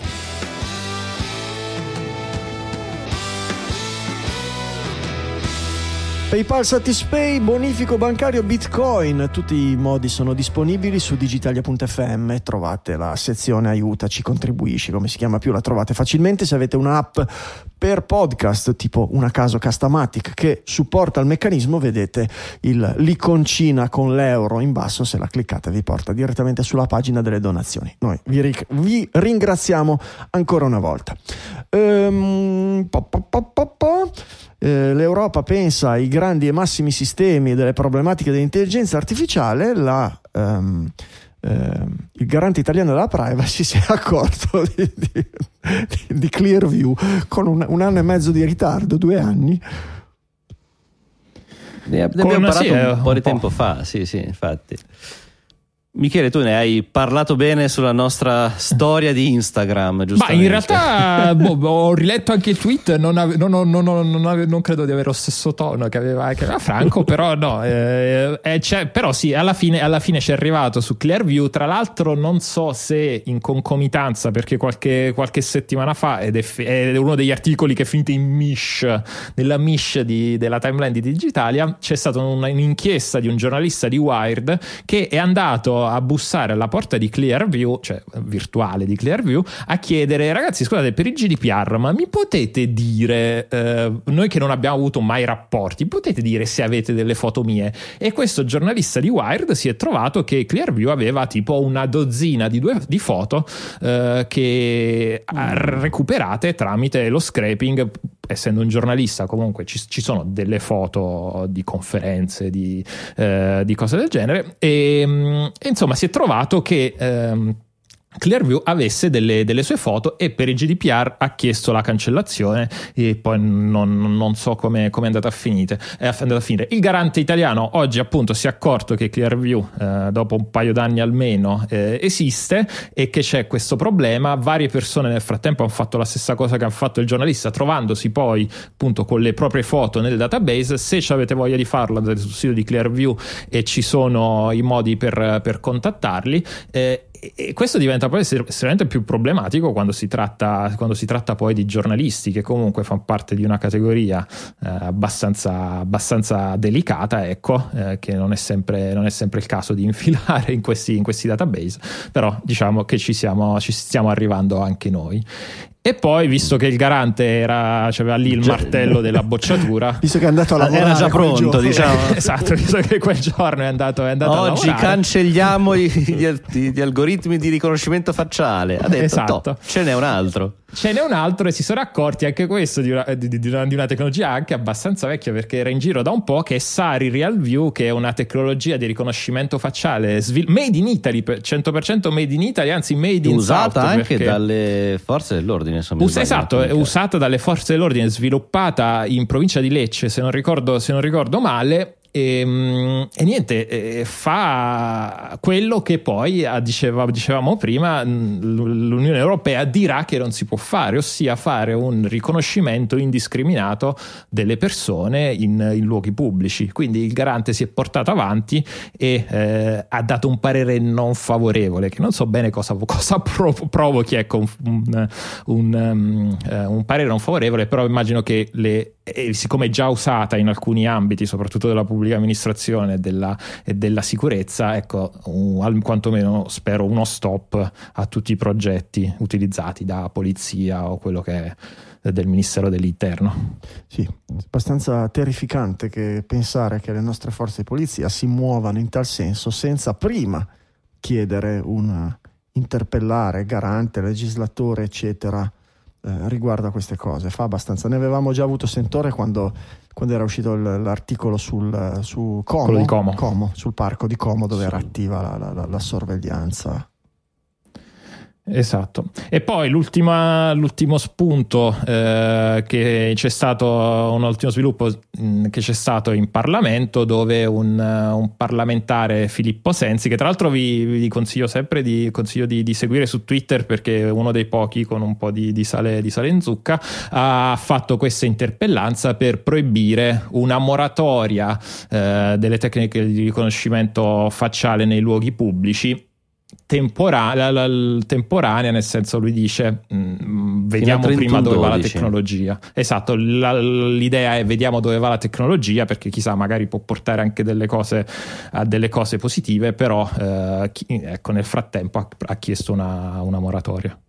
PayPal, Satispay, bonifico bancario, Bitcoin, tutti i modi sono disponibili su digitalia punto effe emme. Trovate la sezione aiutaci, contribuisci, come si chiama più, la trovate facilmente. Se avete un'app per podcast tipo una caso Castamatic che supporta il meccanismo, vedete il, l'iconcina con l'euro in basso, se la cliccate vi porta direttamente sulla pagina delle donazioni. Noi vi, ric- vi ringraziamo ancora una volta. Ehm, po, po, po, po, po. Eh, L'Europa pensa ai grandi e massimi sistemi delle problematiche dell'intelligenza artificiale. La, um, um, il garante italiano della privacy si è accorto di, di, di Clearview con un, un anno e mezzo di ritardo, due anni. Ne abbiamo Con- parlato sì, un eh, po' un di po'. tempo fa, sì, sì, infatti. Michele, tu ne hai parlato bene sulla nostra storia di Instagram, Ma giustamente. in realtà boh, ho riletto anche il tweet, non, ave- non, non, non, non, ave- non credo di avere lo stesso tono che aveva, che aveva Franco, però no, eh, eh, c'è, però sì, alla fine, alla fine ci è arrivato su Clearview. Tra l'altro non so se in concomitanza, perché qualche, qualche settimana fa, ed è, fe- è uno degli articoli che è finito in Mish, nella Mish di, della timeline di Digitalia, c'è stata una, un'inchiesta di un giornalista di Wired che è andato a bussare alla porta di Clearview, cioè virtuale di Clearview, a chiedere: ragazzi, scusate, per il G D P R, ma mi potete dire, eh, noi che non abbiamo avuto mai rapporti, potete dire se avete delle foto mie? E questo giornalista di Wired si è trovato che Clearview aveva tipo una dozzina di, due, di foto eh, che ha recuperate tramite lo scraping. Essendo un giornalista, comunque ci, ci sono delle foto di conferenze, di, eh, di cose del genere, e, e insomma si è trovato che ehm, Clearview avesse delle, delle sue foto, e per il G D P R ha chiesto la cancellazione, e poi non, non so come è andata a finire. È andata a finire. Il garante italiano oggi appunto si è accorto che Clearview eh, dopo un paio d'anni almeno eh, esiste, e che c'è questo problema. Varie persone nel frattempo hanno fatto la stessa cosa che ha fatto il giornalista, trovandosi poi appunto con le proprie foto nel database. Se avete voglia di farlo, andate sul sito di Clearview e ci sono i modi per, per contattarli. eh, E questo diventa poi estremamente più problematico quando si tratta, quando si tratta poi di giornalisti, che comunque fanno parte di una categoria eh, abbastanza, abbastanza delicata, ecco, eh, che non è sempre, non è sempre il caso di infilare in questi, in questi database, però diciamo che ci siamo, ci stiamo arrivando anche noi. E poi, visto che il garante era, aveva lì il martello della bocciatura, visto che è andato a lavorare, era già pronto, diciamo. Esatto, visto che quel giorno è andato, è andato oggi a lavorare, cancelliamo gli, gli algoritmi di riconoscimento facciale. Ha detto, esatto. Ce n'è un altro. Ce n'è un altro, e si sono accorti anche questo di una, di, di, una, di una tecnologia anche abbastanza vecchia, perché era in giro da un po', che è Sari Real View, che è una tecnologia di riconoscimento facciale svil- made in Italy, cento per cento made in Italy, anzi made in usata South, anche perché... dalle forze dell'ordine, insomma. Us- esatto, è usata dalle forze dell'ordine, sviluppata in provincia di Lecce, se non ricordo, se non ricordo male. E, e niente, e fa quello che poi diceva, dicevamo prima, l'Unione Europea dirà che non si può fare, ossia fare un riconoscimento indiscriminato delle persone in, in luoghi pubblici. Quindi il garante si è portato avanti e eh, ha dato un parere non favorevole, che non so bene cosa, cosa provochi, ecco, un, un, un, um, un parere non favorevole, però immagino che le, eh, siccome è già usata in alcuni ambiti, soprattutto della pubblica amministrazione e della, e della sicurezza, ecco, un, quantomeno spero uno stop a tutti i progetti utilizzati da polizia o quello che è del Ministero dell'Interno. Sì, è abbastanza terrificante che pensare che le nostre forze di polizia si muovano in tal senso senza prima chiedere un interpellare garante, legislatore, eccetera, eh, riguardo a queste cose. Fa abbastanza. Ne avevamo già avuto sentore quando, quando era uscito il, l'articolo sul su Como, di Como. Como, sul parco di Como, dove sì. era attiva la, la, la sorveglianza. Esatto. E poi l'ultima, l'ultimo spunto eh, che c'è stato, un ultimo sviluppo mh, che c'è stato in Parlamento, dove un, un parlamentare, Filippo Sensi, che tra l'altro vi, vi consiglio sempre di, consiglio di, di seguire su Twitter, perché è uno dei pochi con un po' di, di, sale, di sale in zucca, ha fatto questa interpellanza per proibire una moratoria eh, delle tecniche di riconoscimento facciale nei luoghi pubblici, temporanea, la, la, temporanea nel senso, lui dice mh, vediamo prima dove va la tecnologia. Esatto, la, l'idea è vediamo dove va la tecnologia, perché chissà, magari può portare anche delle cose a delle cose positive, però eh, chi, ecco, nel frattempo ha, ha chiesto una, una moratoria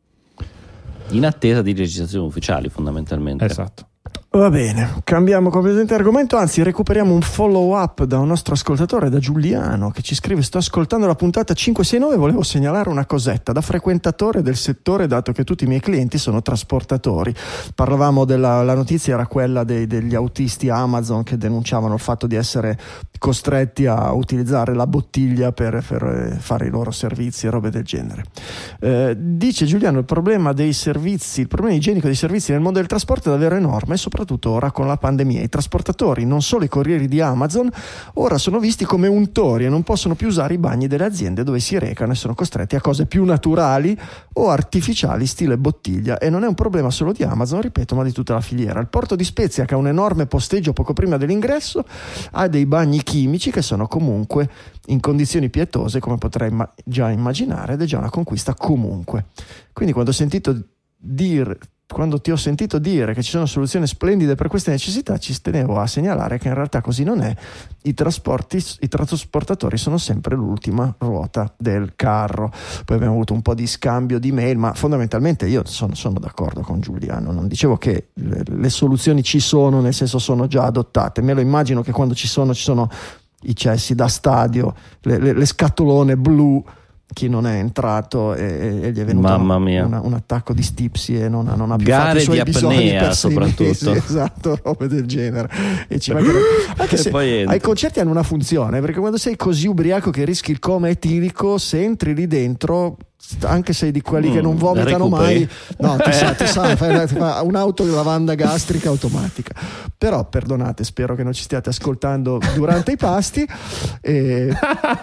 in attesa di legislazioni ufficiali, fondamentalmente. Esatto. Va bene, cambiamo completamente argomento, anzi recuperiamo un follow up da un nostro ascoltatore, da Giuliano, che ci scrive: sto ascoltando la puntata cinquecentosessantanove, volevo segnalare una cosetta. Da frequentatore del settore, dato che tutti i miei clienti sono trasportatori, parlavamo della la notizia era quella dei, degli autisti Amazon che denunciavano il fatto di essere costretti a utilizzare la bottiglia per, per fare i loro servizi e robe del genere. Eh, dice Giuliano: il problema dei servizi, il problema igienico dei servizi nel mondo del trasporto è davvero enorme, e soprattutto ora con la pandemia. I trasportatori, non solo i corrieri di Amazon, ora sono visti come untori e non possono più usare i bagni delle aziende dove si recano, e sono costretti a cose più naturali o artificiali stile bottiglia. E non è un problema solo di Amazon, ripeto, ma di tutta la filiera. Il porto di Spezia, che ha un enorme posteggio poco prima dell'ingresso, ha dei bagni chimici che sono comunque in condizioni pietose, come potrei ma- già immaginare, ed è già una conquista comunque. Quindi quando ho sentito dire quando ti ho sentito dire che ci sono soluzioni splendide per queste necessità, ci tenevo a segnalare che in realtà così non è. I trasporti, i trasportatori sono sempre l'ultima ruota del carro. Poi abbiamo avuto un po' di scambio di mail, ma fondamentalmente io sono, sono d'accordo con Giuliano. Non dicevo che le, le soluzioni ci sono, nel senso sono già adottate. Me lo immagino che quando ci sono, ci sono i cessi da stadio, le, le, le scatolone blu, chi non è entrato e, e gli è venuto Mamma mia. Una, un attacco di stipsi e non ha, non ha più gare fatto i suoi di bisogni apnea per sei soprattutto mesi, esatto, robe del genere. E ci mancherebbe. Anche se ai concerti hanno una funzione, perché quando sei così ubriaco che rischi il coma etilico, se entri lì dentro, anche se di quelli mm, che non vomitano mai, no, ti sa, ti sa, fai, fai un'auto di lavanda gastrica automatica. Però perdonate, spero che non ci stiate ascoltando durante i pasti. E...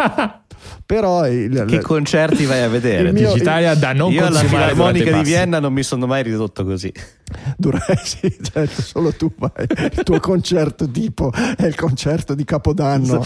Però il, che concerti vai a vedere? mio, Digitalia da non io alla consumare Filarmonica di Vienna non mi sono mai ridotto così. Sì, certo, solo tu vai. Il tuo concerto tipo è il concerto di Capodanno,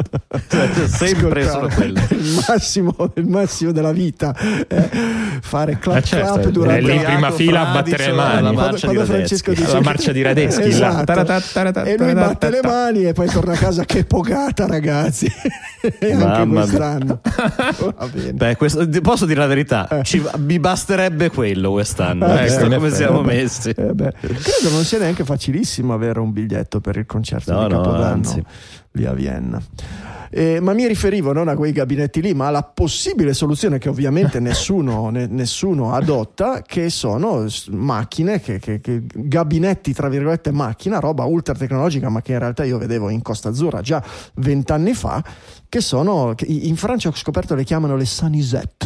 sempre solo quello. Il massimo, il massimo della vita è fare clap eh certo, clap durante lì in prima fila a battere le mani, la marcia, quando, di, quando Francesco dice la marcia di Radeschi, esatto. E lui batte le mani e poi torna a casa. Che pogata, ragazzi. E anche quest'anno va bene. Beh, questo, posso dire la verità, eh. Ci, mi basterebbe quello quest'anno, eh, ecco beh, come beh, siamo beh, messi. Eh beh. Credo non sia neanche facilissimo avere un biglietto per il concerto no, di Capodanno, no, anzi. lì a Vienna. Eh, ma mi riferivo non a quei gabinetti lì, ma alla possibile soluzione che ovviamente nessuno, ne, nessuno adotta, che sono macchine, che, che, che gabinetti tra virgolette macchina, roba ultra tecnologica, ma che in realtà io vedevo in Costa Azzurra già vent'anni fa, che sono, che in Francia ho scoperto le chiamano le Sanisette.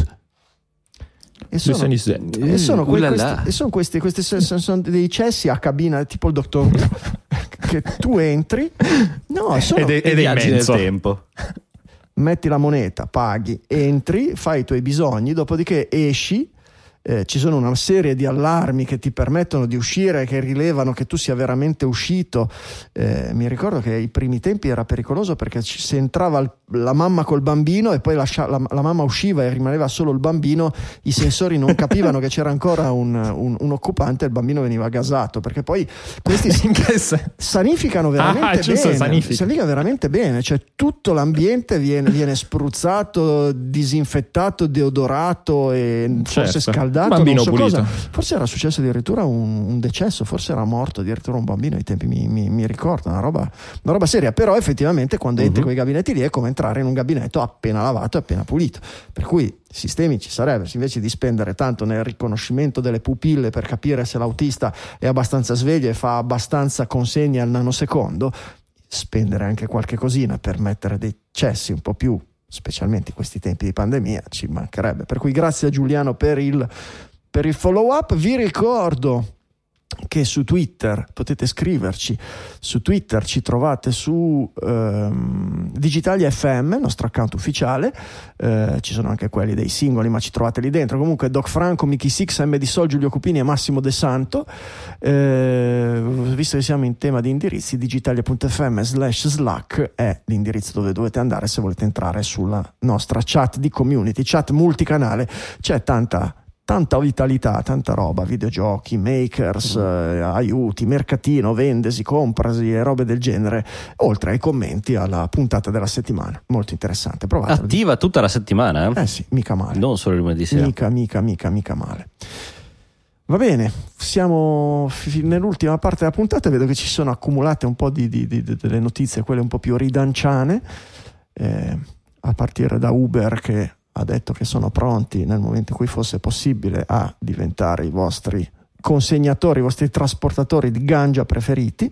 E sono, e sono, que- uh, questi, e sono questi, questi sono, sono dei cessi a cabina tipo il dottor Who, che tu entri, no, sono, ed è, ed è viaggi nel immenso. tempo, metti la moneta, paghi, entri, fai i tuoi bisogni, dopodiché esci. Eh, ci sono una serie di allarmi che ti permettono di uscire, che rilevano che tu sia veramente uscito. Eh, mi ricordo che ai primi tempi era pericoloso, perché ci, se entrava il, la mamma col bambino e poi lascia, la, la mamma usciva e rimaneva solo il bambino, i sensori non capivano che c'era ancora un, un, un occupante e il bambino veniva gasato, perché poi questi sanificano veramente ah, giusto, bene, sanifica. sanifica veramente bene, cioè tutto l'ambiente viene, viene spruzzato, disinfettato, deodorato e certo. forse scaldato. Bambino non so pulito. cosa. Forse era successo addirittura un, un decesso, forse era morto addirittura un bambino ai tempi, mi, mi, mi ricordo, una roba, una roba seria. Però effettivamente quando uh-huh. entri con i gabinetti lì è come entrare in un gabinetto appena lavato e appena pulito, per cui sistemi ci sarebbero, invece di spendere tanto nel riconoscimento delle pupille per capire se l'autista è abbastanza sveglio e fa abbastanza consegne al nanosecondo, spendere anche qualche cosina per mettere dei cessi un po' più, specialmente in questi tempi di pandemia, ci mancherebbe. Per cui grazie a Giuliano per il, per il follow up. Vi ricordo che su Twitter potete scriverci, su Twitter ci trovate su ehm, Digitalia F M, il nostro account ufficiale, eh, ci sono anche quelli dei singoli, ma ci trovate lì dentro. Comunque Doc Franco, Mickey Six, M D Sol, Giulio Cupini e Massimo De Santo. Eh, visto che siamo in tema di indirizzi, digitalia.fm slash slack è l'indirizzo dove dovete andare se volete entrare sulla nostra chat di community, chat multicanale. C'è tanta tanta vitalità, tanta roba, videogiochi, makers, eh, aiuti, mercatino, vendesi, comprasi e robe del genere, oltre ai commenti alla puntata della settimana. Molto interessante, provatelo. Attiva tutta la settimana, eh? Eh sì, mica male. Non solo il lunedì sera. Mica, mica, mica, mica male. Va bene, siamo nell'ultima parte della puntata, vedo che ci sono accumulate un po' di, di, di, delle notizie, quelle un po' più ridanciane, eh, a partire da Uber, che ha detto che sono pronti nel momento in cui fosse possibile a diventare i vostri consegnatori, i vostri trasportatori di ganja preferiti.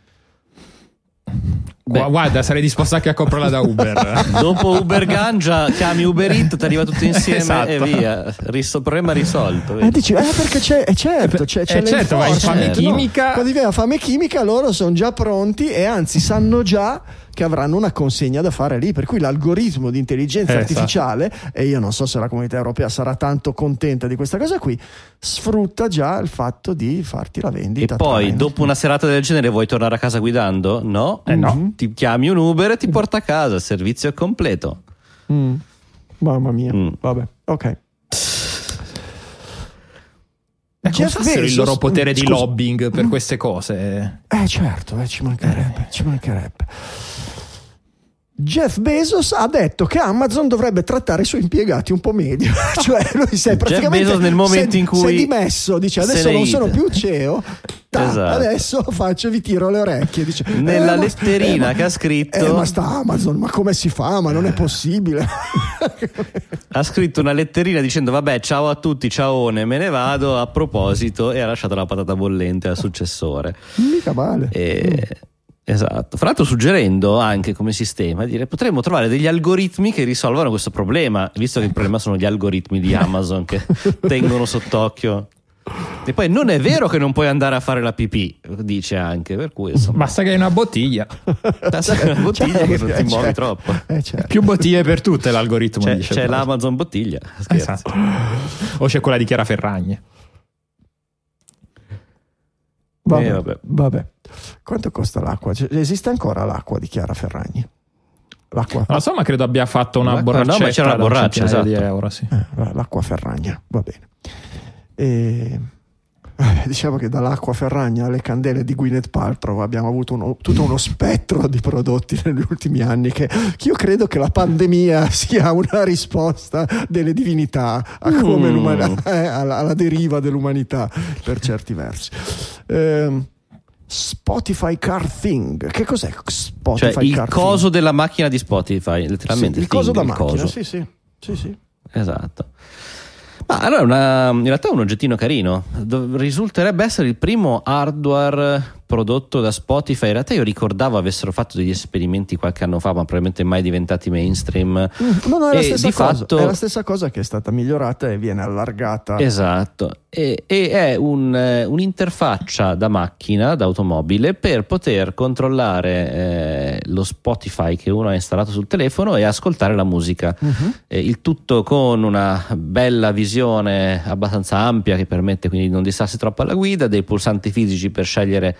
Beh, guarda, sarei disposto anche a comprarla da Uber. Dopo Uber Ganja chiami Uber Eats, ti arriva tutto insieme esatto. e via. Ris- problema risolto. Eh, dici, eh, perché c'è, eh, certo, c'è, c'è eh, certo, vai in fame chimica. No, quando viene la fame chimica loro sono già pronti e anzi sanno già che avranno una consegna da fare lì, per cui l'algoritmo di intelligenza eh, artificiale, esatto. E io non so se la comunità europea sarà tanto contenta di questa cosa qui, sfrutta già il fatto di farti la vendita. E poi traendo. dopo una serata del genere vuoi tornare a casa guidando? No, eh no. Ti chiami un Uber e ti porta a casa, il servizio è completo. Mm. Mamma mia, mm. Vabbè, ok. Ecco, Jeff usassero Bezos, il loro potere di scusa. lobbying per queste cose. Eh certo, eh, ci mancherebbe, ci mancherebbe. Jeff Bezos ha detto che Amazon dovrebbe trattare i suoi impiegati un po' meglio, cioè lui si è praticamente Jeff Bezos nel momento si è, in cui si è dimesso, dice adesso non sono più C E O, ta, esatto. adesso faccio, vi tiro le orecchie, dice, nella eh, ma, letterina eh, che ha scritto eh, ma sta Amazon, ma come si fa, ma non è possibile. ha scritto una letterina dicendo vabbè ciao a tutti, ciaone, me ne vado a proposito, e ha lasciato la patata bollente al successore. Mica male. E... mm. Esatto, fra l'altro suggerendo anche come sistema dire potremmo trovare degli algoritmi che risolvano questo problema, visto che il problema sono gli algoritmi di Amazon che tengono sott'occhio. E poi non è vero che non puoi andare a fare la pipì, dice anche, per cui insomma, Basta che hai una bottiglia. basta che una bottiglia che non ti Eh, muovi certo. troppo. Eh, certo. Più bottiglie per tutte l'algoritmo C'è, dice. c'è però. l'Amazon bottiglia, scherzo. Esatto. O c'è quella di Chiara Ferragni. Vabbè, Eh, vabbè. vabbè. Quanto costa l'acqua? Cioè, esiste ancora l'acqua di Chiara Ferragni? L'acqua, Non lo so, ma credo abbia fatto una L'acqua- no, borraccetta ma c'era una da un borraccia, centinaio di esatto. euro, sì. eh, l'acqua Ferragna, va bene. E... eh, diciamo che dall'acqua Ferragna alle candele di Gwyneth Paltrow abbiamo avuto uno, tutto uno spettro di prodotti negli ultimi anni che, che io credo che la pandemia sia una risposta delle divinità a come Mm. l'umanità, eh, alla, alla deriva dell'umanità per certi versi. Ehm, Spotify Car Thing, che cos'è Spotify Cioè il Car coso della macchina di Spotify, letteralmente Thing? Sì, il coso da il macchina, coso. sì sì, sì, sì. Esatto. Ma allora una, in realtà è un oggettino carino. Dov- risulterebbe essere il primo hardware prodotto da Spotify. In realtà io ricordavo avessero fatto degli esperimenti qualche anno fa, ma probabilmente mai diventati mainstream. Mm, no, no, è la E stessa di cosa. fatto- È la stessa cosa che è stata migliorata e viene allargata. Esatto, e, e è un, eh, un'interfaccia da macchina, da automobile, per poter controllare eh, lo Spotify che uno ha installato sul telefono e ascoltare la musica. Mhm. Eh, il tutto con una bella visione abbastanza ampia che permette quindi di non distrarsi troppo alla guida, dei pulsanti fisici per scegliere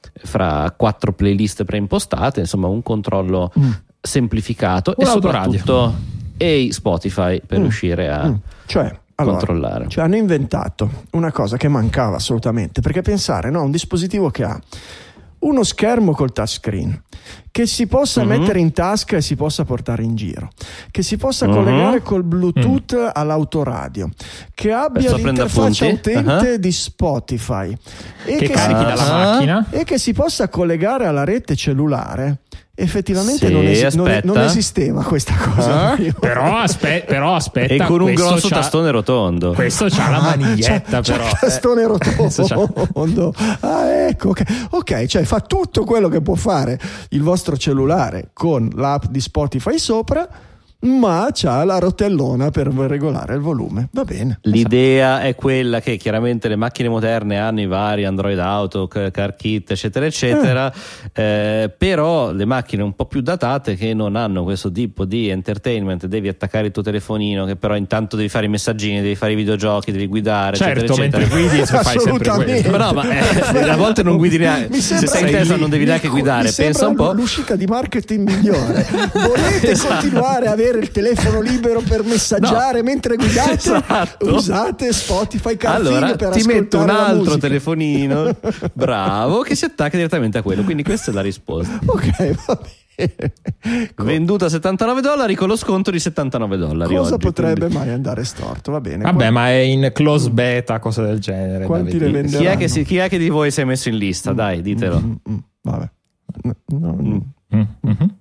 fra quattro playlist preimpostate, insomma un controllo Mm. semplificato Un e autoradio. soprattutto e Spotify per Mm. riuscire a Mm. Cioè, allora, controllare. cioè hanno inventato una cosa che mancava assolutamente, perché pensare, no, un dispositivo che ha uno schermo col touchscreen, che si possa Mhm. mettere in tasca e si possa portare in giro, che si possa Mhm. collegare col Bluetooth all'autoradio, che abbia Adesso prendo l'interfaccia appunti. utente Uh-huh. di Spotify e Che che, carichi si, dalla Ah. macchina. e che si possa collegare alla rete cellulare. Effettivamente Sì, non, esi- non- aspetta. non esisteva questa cosa. Ah. prima. Però, aspe- però aspetta. E con un questo grosso c'ha- tastone rotondo. Questo c'ha la Ah, maniglietta, c'è, però. c'è il tastone Questo c'ha- rotondo. Ah, ecco. Ok, ok, cioè fa tutto quello che può fare il vostro cellulare con l'app di Spotify sopra, ma c'ha la rotellona per regolare il volume. Va bene. L'idea è quella che chiaramente le macchine moderne hanno i vari Android Auto, Car Kit, eccetera, eccetera, eh, però le macchine un po' più datate che non hanno questo tipo di entertainment, devi attaccare il tuo telefonino, che però intanto devi fare i messaggini, devi fare i videogiochi, devi guidare, Certo, eccetera, mentre eccetera. guidi fai sempre Assolutamente. quello. Ma no, ma eh, a volte non guidi neanche. Mi Se sembra- sei in sei testa lì. non devi neanche Mi- guidare, mi pensa sembra un po'. l'uscita di marketing migliore. Volete Esatto. continuare a avere il telefono libero per messaggiare mentre guidate? Esatto. Usate Spotify Car Allora Thing per ti metto un ascoltare la altro musica. telefonino bravo che si attacca direttamente a quello, quindi questa è la risposta. Ok, va bene. Co- Venduta a settantanove dollari con lo sconto di settantanove dollari Cosa oggi, potrebbe quindi mai andare storto? Va bene. Vabbè, Qua- ma è in close beta, cose del genere. Quanti da le vedere. venderanno? chi è, che si, chi è che di voi si è messo in lista? Dai, ditelo. Mm, mm, vabbè. No, no, no. Mm, mhm.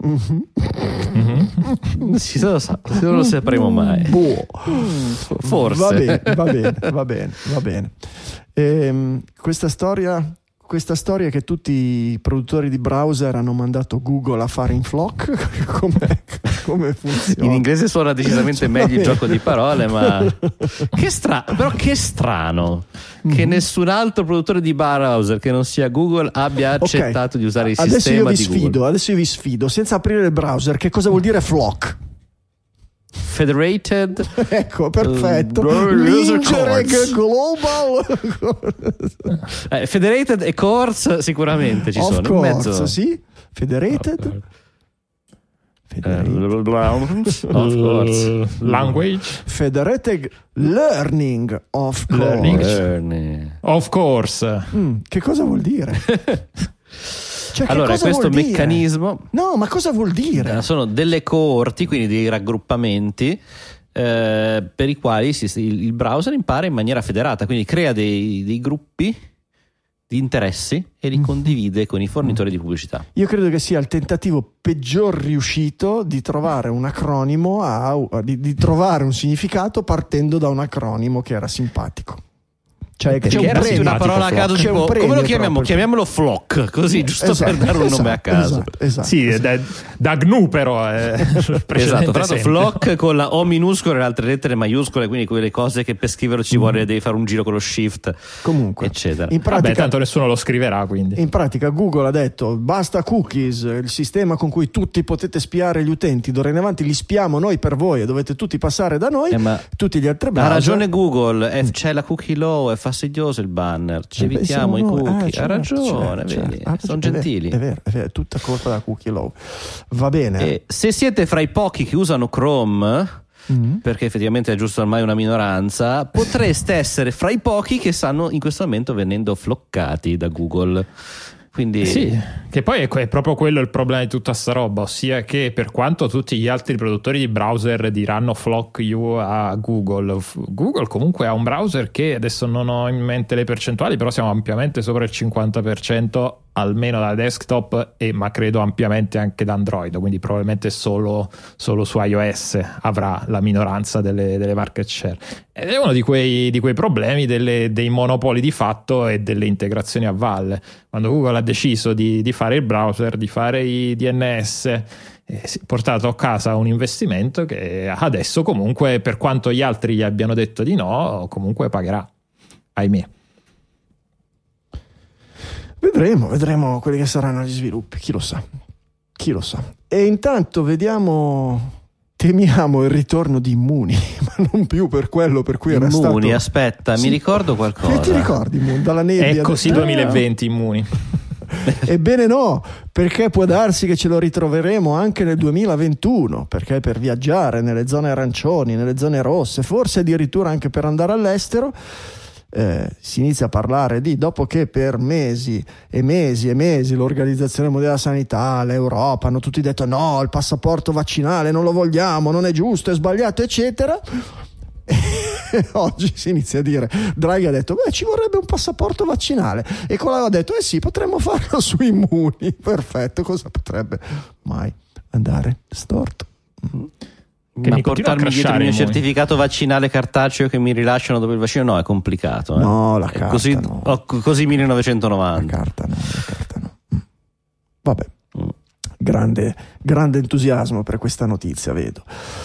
Non si lo sa, non lo sapremo mai. Boh. Forse. Va bene, va bene, va bene, va bene. Ehm, questa storia, questa storia che tutti i produttori di browser hanno mandato Google a fare in flock, come, come funziona? In inglese suona decisamente Va meglio il bene. gioco di parole, ma che strano, però che strano che Mhm. nessun altro produttore di browser che non sia Google abbia Ok. accettato di usare il Adesso io sistema vi di sfido, Google. adesso io vi sfido, senza aprire il browser, che cosa vuol dire flock? Federated Ecco, perfetto. Uh, user Lingereg courts. Global. eh, Federated e Courts sicuramente ci Of sono in course, mezzo. sì. Federated. Of course. Language. Federated Learning, of course. Learning. Learning. Of course. Mm, che cosa vuol dire? Cioè, che Allora, cosa questo vuol dire? meccanismo No, ma cosa vuol dire? sono delle coorti, quindi dei raggruppamenti eh, per i quali si, il, il browser impara in maniera federata, quindi crea dei, dei gruppi di interessi e li condivide con i fornitori di pubblicità. Io credo che sia il tentativo peggior riuscito di trovare un acronimo, a, di, di trovare un significato partendo da un acronimo che era simpatico. Cioè, C'è c'è un un premio, premio, una parola a caso, C'è tipo, un premio come lo chiamiamo? proprio. Chiamiamolo Flock, così, giusto Esatto, per dare un nome a esatto, caso. esatto, esatto, Sì, esatto. da, da G N U però. Eh, Esatto, tra l'altro esempio. Flock con la O minuscola e le altre lettere maiuscole, quindi quelle cose che per scriverlo ci vuole, devi fare un giro con lo shift, Comunque, eccetera. in pratica, Vabbè, tanto nessuno lo scriverà, quindi. in pratica Google ha detto basta cookies, il sistema con cui tutti potete spiare gli utenti, d'ora in avanti li spiamo noi per voi e dovete tutti passare da noi. Eh, ma tutti gli altri ha browser. ragione Google, eh, c'è la cookie law, è fastidioso il banner, ci Eh beh, evitiamo i siamo noi. cookie. Eh, certo, ha ragione, certo, vedi, certo. Ah, sono è vero, gentili. È vero, è vero, è tutta colpa della cookie law. Va bene. E se siete fra i pochi che usano Chrome, Mm. perché effettivamente è giusto ormai una minoranza, potreste essere fra i pochi che stanno in questo momento venendo floccati da Google. Quindi Sì, che poi è, è proprio quello il problema di tutta sta roba, ossia che per quanto tutti gli altri produttori di browser diranno flock you a Google, Google comunque ha un browser che adesso non ho in mente le percentuali, però siamo ampiamente sopra il cinquanta per cento almeno da desktop, e ma credo ampiamente anche da Android, quindi probabilmente solo, solo su iOS avrà la minoranza delle, delle market share. Ed è uno di quei, di quei problemi delle, dei monopoli di fatto e delle integrazioni a valle. Quando Google ha deciso di, di fare il browser, di fare i D N S, eh, si è portato a casa un investimento che adesso comunque, per quanto gli altri gli abbiano detto di no, comunque pagherà, ahimè. Vedremo, vedremo quelli che saranno gli sviluppi, chi lo sa, chi lo sa. E intanto vediamo, temiamo il ritorno di Immuni, ma non più per quello per cui era Immuni, stato... aspetta, Sì. mi ricordo qualcosa. Che ti ricordi Immuni? Dalla nebbia? È così Ah. duemilaventi Immuni. Ebbene no, perché può darsi che ce lo ritroveremo anche nel duemilaventuno, perché per viaggiare nelle zone arancioni, nelle zone rosse, forse addirittura anche per andare all'estero, Eh, si inizia a parlare di, dopo che per mesi e mesi e mesi l'Organizzazione Mondiale della Sanità, l'Europa hanno tutti detto no, il passaporto vaccinale non lo vogliamo, non è giusto, è sbagliato, eccetera. E oggi si inizia a dire, Draghi ha detto beh, ci vorrebbe un passaporto vaccinale, e Colau ha detto eh sì, potremmo farlo su Immuni. Perfetto, cosa potrebbe mai andare storto? Che Ma mi continua a portarmi dietro il crashare mio Immuni. certificato vaccinale cartaceo che mi rilasciano dopo il vaccino, no, è complicato. Eh. No, la È carta così, no. oh, così La millenovecentonovanta. carta no, la carta no. Mm. Vabbè, Mm. grande, grande entusiasmo per questa notizia, vedo.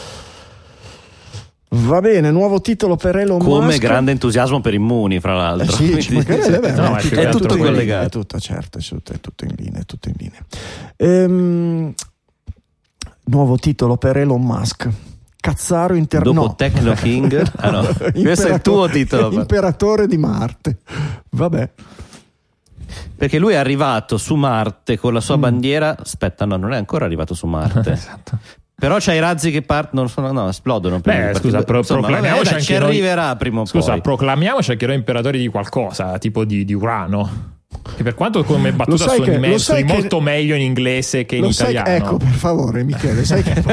Va bene, nuovo titolo per Elon Come Musk. grande entusiasmo per Immuni, fra Eh l'altro. sì, ci Quindi- mancherebbe, beh, No, è, è tutto, più che è tutto altro in linea, collegato. è tutto, certo, è tutto, è tutto in linea, è tutto in linea. Ehm, nuovo titolo per Elon Musk. Cazzaro inter... Dopo no. Techno King, ah no, questo è il Imperator- tuo titolo. Imperatore di Marte. Vabbè. Perché lui è arrivato su Marte con la sua bandiera. Aspetta, no, non è ancora arrivato su Marte. Esatto. Però c'hai i razzi che partono, no, no, esplodono. prima Beh, di scusa, partire. pro- Insomma, proclamiamoci vabbè, dai, anche ci noi- arriverà prima o Scusa, poi. proclamiamoci anche noi imperatori di qualcosa, tipo di, di urano. Che per quanto come Lo battuta sai suoni, che- me- lo sai suoni che- molto meglio in inglese che in Lo sai, italiano. ecco, per favore, Michele, sai che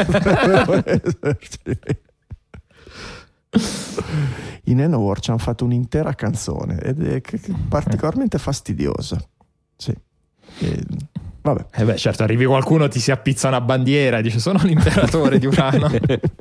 i Nanowar ci hanno fatto un'intera canzone ed è che- che particolarmente fastidiosa. Sì. E, vabbè. Eh beh, certo, arrivi qualcuno, ti si appizza una bandiera e dice sono l'imperatore di urano.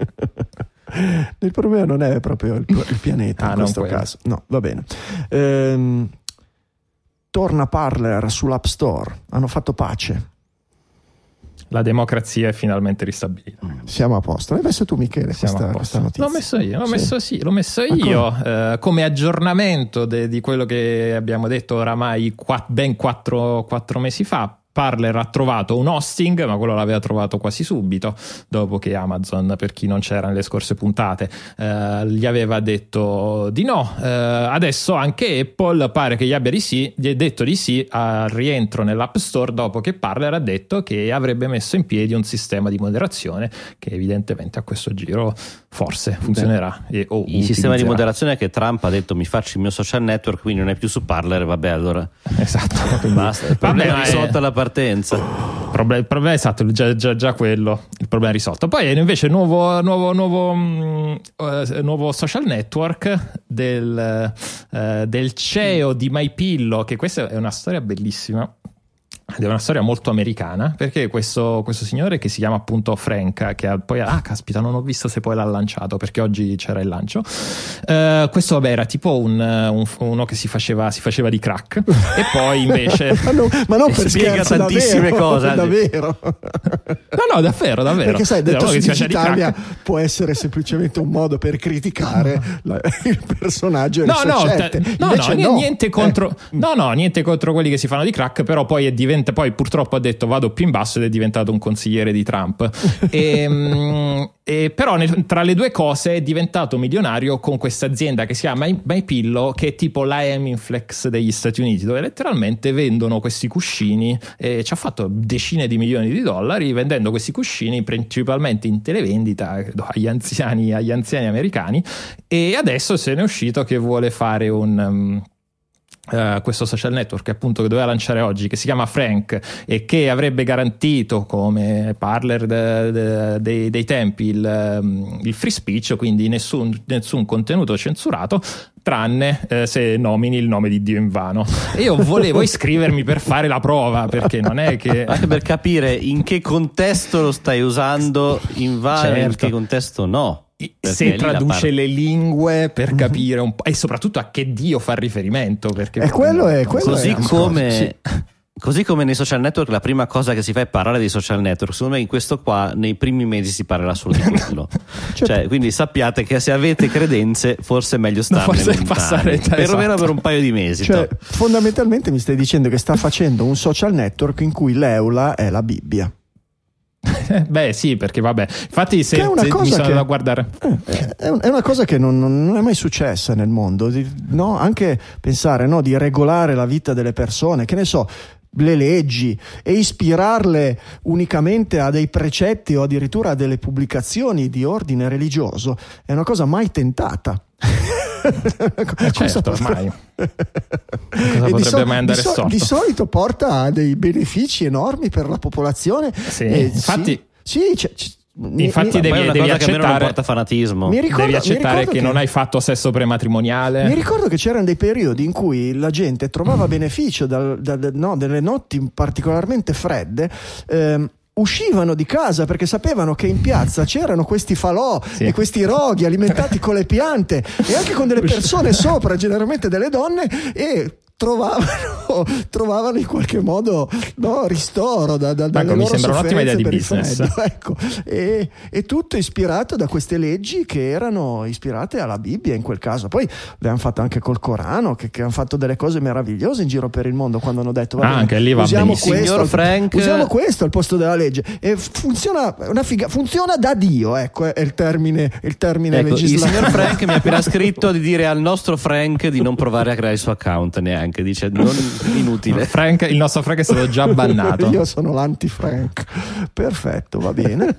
Il problema non è proprio il, il pianeta Ah, in non questo quello. caso. No, va bene. Ehm, torna Parler sull'App Store. Hanno fatto pace. La democrazia è finalmente ristabilita. Siamo a posto. L'hai messo tu, Michele, Siamo questa, a questa posto. notizia? L'ho messo io, l'ho Sì. messo sì, l'ho messo Ma io eh, come aggiornamento de- di quello che abbiamo detto oramai qua- ben quattro, quattro mesi fa. Parler ha trovato un hosting, ma quello l'aveva trovato quasi subito, dopo che Amazon, per chi non c'era nelle scorse puntate, eh, gli aveva detto di no. Eh, adesso anche Apple pare che gli abbia di sì, gli ha detto di sì al rientro nell'App Store, dopo che Parler ha detto che avrebbe messo in piedi un sistema di moderazione che evidentemente a questo giro forse funzionerà. E, o il sistema di moderazione è che Trump ha detto mi faccio il mio social network, quindi non è più su Parler, vabbè, allora esatto, basta, il problema è risolto alla partenza. Il problema, il problema è esatto, già, già, già quello, il problema è risolto. Poi invece nuovo, nuovo, nuovo, uh, nuovo social network del, uh, del C E O di MyPillow, che questa è una storia bellissima. Ed è una storia molto americana, perché questo, questo signore che si chiama appunto Frank, che ha poi, ah caspita, non ho visto se poi l'ha lanciato, perché oggi c'era il lancio. Uh, questo vabbè era tipo un, un, uno che si faceva, si faceva di crack, e poi invece ma, no, ma non per spiega scherzo, tantissime davvero, cose davvero. no no davvero davvero, perché sai, detto su Digitalia di può essere semplicemente un modo per criticare la, il personaggio e no le sue no scelte. te, no, no, no niente contro eh. no no niente contro quelli che si fanno di crack, però poi è diventato, poi purtroppo ha detto vado più in basso ed è diventato un consigliere di Trump. e, e però nel, tra le due cose è diventato milionario con questa azienda che si chiama My, MyPillow, che è tipo la Hemiflex degli Stati Uniti, dove letteralmente vendono questi cuscini, e ci ha fatto decine di milioni di dollari vendendo questi cuscini principalmente in televendita agli anziani, agli anziani americani, e adesso se ne è uscito che vuole fare un um, Uh, questo social network che appunto che doveva lanciare oggi, che si chiama Frank, e che avrebbe garantito, come Parler de, de, de, dei tempi, il, um, il free speech, quindi nessun, nessun contenuto censurato, tranne eh, se nomini il nome di Dio in vano. E io volevo iscrivermi per fare la prova, perché non è che anche per capire in che contesto lo stai usando in vano, certo. In che contesto no. Se traduce le lingue per capire un po', e soprattutto a che Dio fa riferimento, perché e quello è quello così è come sì. Così come nei social network la prima cosa che si fa è parlare dei social network. Secondo me in questo qua nei primi mesi si parlerà solo di quello. Certo. Cioè, quindi sappiate che se avete credenze forse è meglio starne no, lontani, passare, perlomeno esatto. per un paio di mesi. Cioè, fondamentalmente mi stai dicendo che sta facendo un social network in cui l'Eula è la Bibbia. Beh sì, perché vabbè, infatti se, è una se cosa mi sono che, da guardare eh, è una cosa che non, non è mai successa nel mondo, no? Anche pensare, no, di regolare la vita delle persone, che ne so, le leggi, e ispirarle unicamente a dei precetti o addirittura a delle pubblicazioni di ordine religioso è una cosa mai tentata. Eh certo, ormai cosa e potrebbe so- mai andare di, so- storto? di solito porta a dei benefici enormi per la popolazione. Sì, eh, infatti sì, sì c'è, c'è, infatti mi, devi, è una devi cosa accettare che a me non porta fanatismo. mi ricordo, devi accettare che, che non hai fatto sesso prematrimoniale. Mi ricordo che c'erano dei periodi in cui la gente trovava beneficio dal, dal, no, delle notti particolarmente fredde. ehm, uscivano di casa perché sapevano che in piazza c'erano questi falò sì. e questi roghi alimentati con le piante e anche con delle persone sopra, generalmente delle donne, e trovavano, trovavano in qualche modo, no, ristoro da, da, dalle ecco, loro mi sembra un'ottima idea di per il business. freddo, ecco. e, e tutto ispirato da queste leggi che erano ispirate alla Bibbia in quel caso. Poi le hanno fatte anche col Corano, che, che hanno fatto delle cose meravigliose in giro per il mondo, quando hanno detto ah, anche lì va usiamo, benissimo. questo, Signor Frank... usiamo questo al posto della legge, e funziona una figa, funziona da Dio, ecco, è il termine, il termine ecco, legislativo. Il signor Frank mi ha appena scritto di dire al nostro Frank di non provare a creare il suo account neanche. Dice non inutile. Frank, il nostro Frank è stato già bannato. Io sono l'anti-Frank. Perfetto, va bene.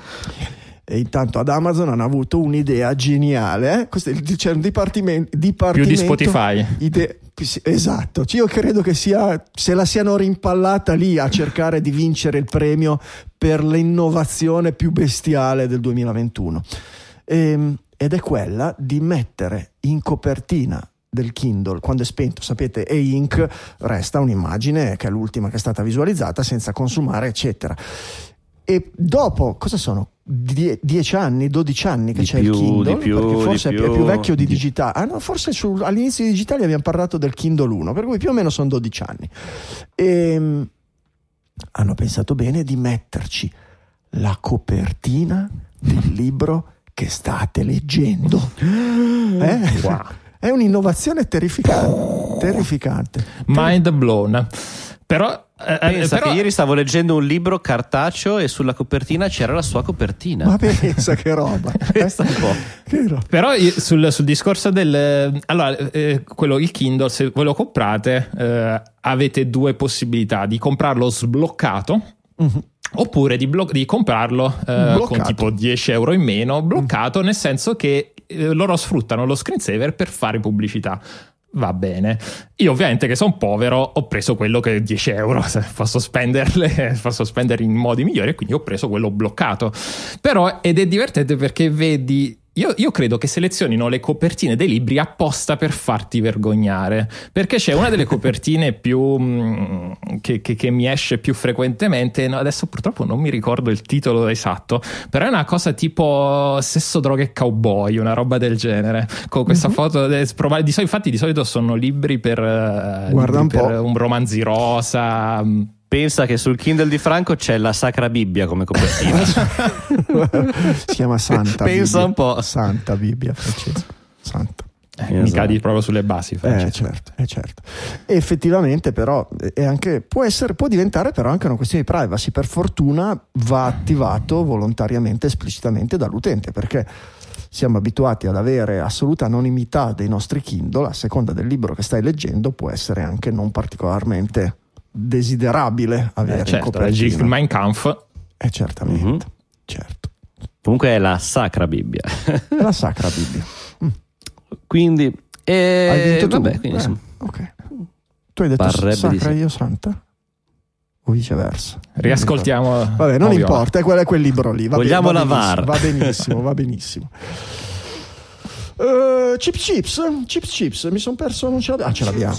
E intanto ad Amazon hanno avuto un'idea geniale, eh? Questo, c'è un dipartimento, dipartimento più di Spotify. Ide- esatto, io credo che sia, se la siano rimpallata lì a cercare di vincere il premio per l'innovazione più bestiale del duemilaventuno, e, ed è quella di mettere in copertina del Kindle, quando è spento, sapete, e-ink, resta un'immagine che è l'ultima che è stata visualizzata senza consumare, eccetera. E dopo, cosa sono? Die- dieci anni, dodici anni che di c'è più, il Kindle, di più, perché forse di è, più, più, è più vecchio di di... digitale. Ah no, forse su, all'inizio di digitale abbiamo parlato del Kindle uno, per cui più o meno sono dodici anni. E hanno pensato bene di metterci la copertina del libro che state leggendo. Eh? Wow. È un'innovazione terrificante, terrificante. Mind blown. Però Eh, Pensa però... che ieri stavo leggendo un libro cartaceo e sulla copertina c'era la sua copertina. Ma pensa che roba. Pensa un po'. Che roba. Però io, sul, sul discorso del allora eh, quello il Kindle, se ve lo comprate eh, avete due possibilità: di comprarlo sbloccato, mm-hmm. oppure di, blo- di comprarlo eh, con tipo dieci euro in meno, bloccato, mm-hmm. nel senso che eh, loro sfruttano lo screensaver per fare pubblicità. Va bene, io ovviamente che sono povero ho preso quello che è dieci euro, posso spenderle, posso spendere in modi migliori, e quindi ho preso quello bloccato. Però ed è divertente perché vedi, io, io credo che selezionino le copertine dei libri apposta per farti vergognare, perché c'è una delle copertine più mh, che, che, che mi esce più frequentemente, no, adesso purtroppo non mi ricordo il titolo esatto, però è una cosa tipo sesso, droga e cowboy, una roba del genere, con questa mm-hmm. foto di solito, infatti di solito sono libri per, Guarda libri un per po'. un romanzi rosa. Pensa che sul Kindle di Franco c'è la Sacra Bibbia come copertina. Si chiama Santa Pensa Bibbia. un po'. Santa Bibbia, Francesco. Santa. Eh, esatto. Mi cadi proprio sulle basi, Francesco. Eh certo, eh certo. E effettivamente però è anche, può essere, può diventare però anche una questione di privacy. Per fortuna va attivato volontariamente, esplicitamente dall'utente, perché siamo abituati ad avere assoluta anonimità dei nostri Kindle. A seconda del libro che stai leggendo può essere anche non particolarmente desiderabile avere eh certo, in copertina. il Mein Kampf. Eh certamente, mm-hmm. certo. Comunque è la Sacra Bibbia. È la Sacra Bibbia. Mm. Quindi eh, hai vinto tu? Vabbè, quindi, eh, ok. Tu hai detto Sacra, io Santa? O viceversa? Riascoltiamo. Vabbè, non importa, è quel, è quel libro lì. Va Vogliamo ben, va la V A R. Va benissimo, va benissimo. Uh, chips chips, chips chips, mi sono perso, non ce l'abbiamo. Ah, ce l'abbiamo.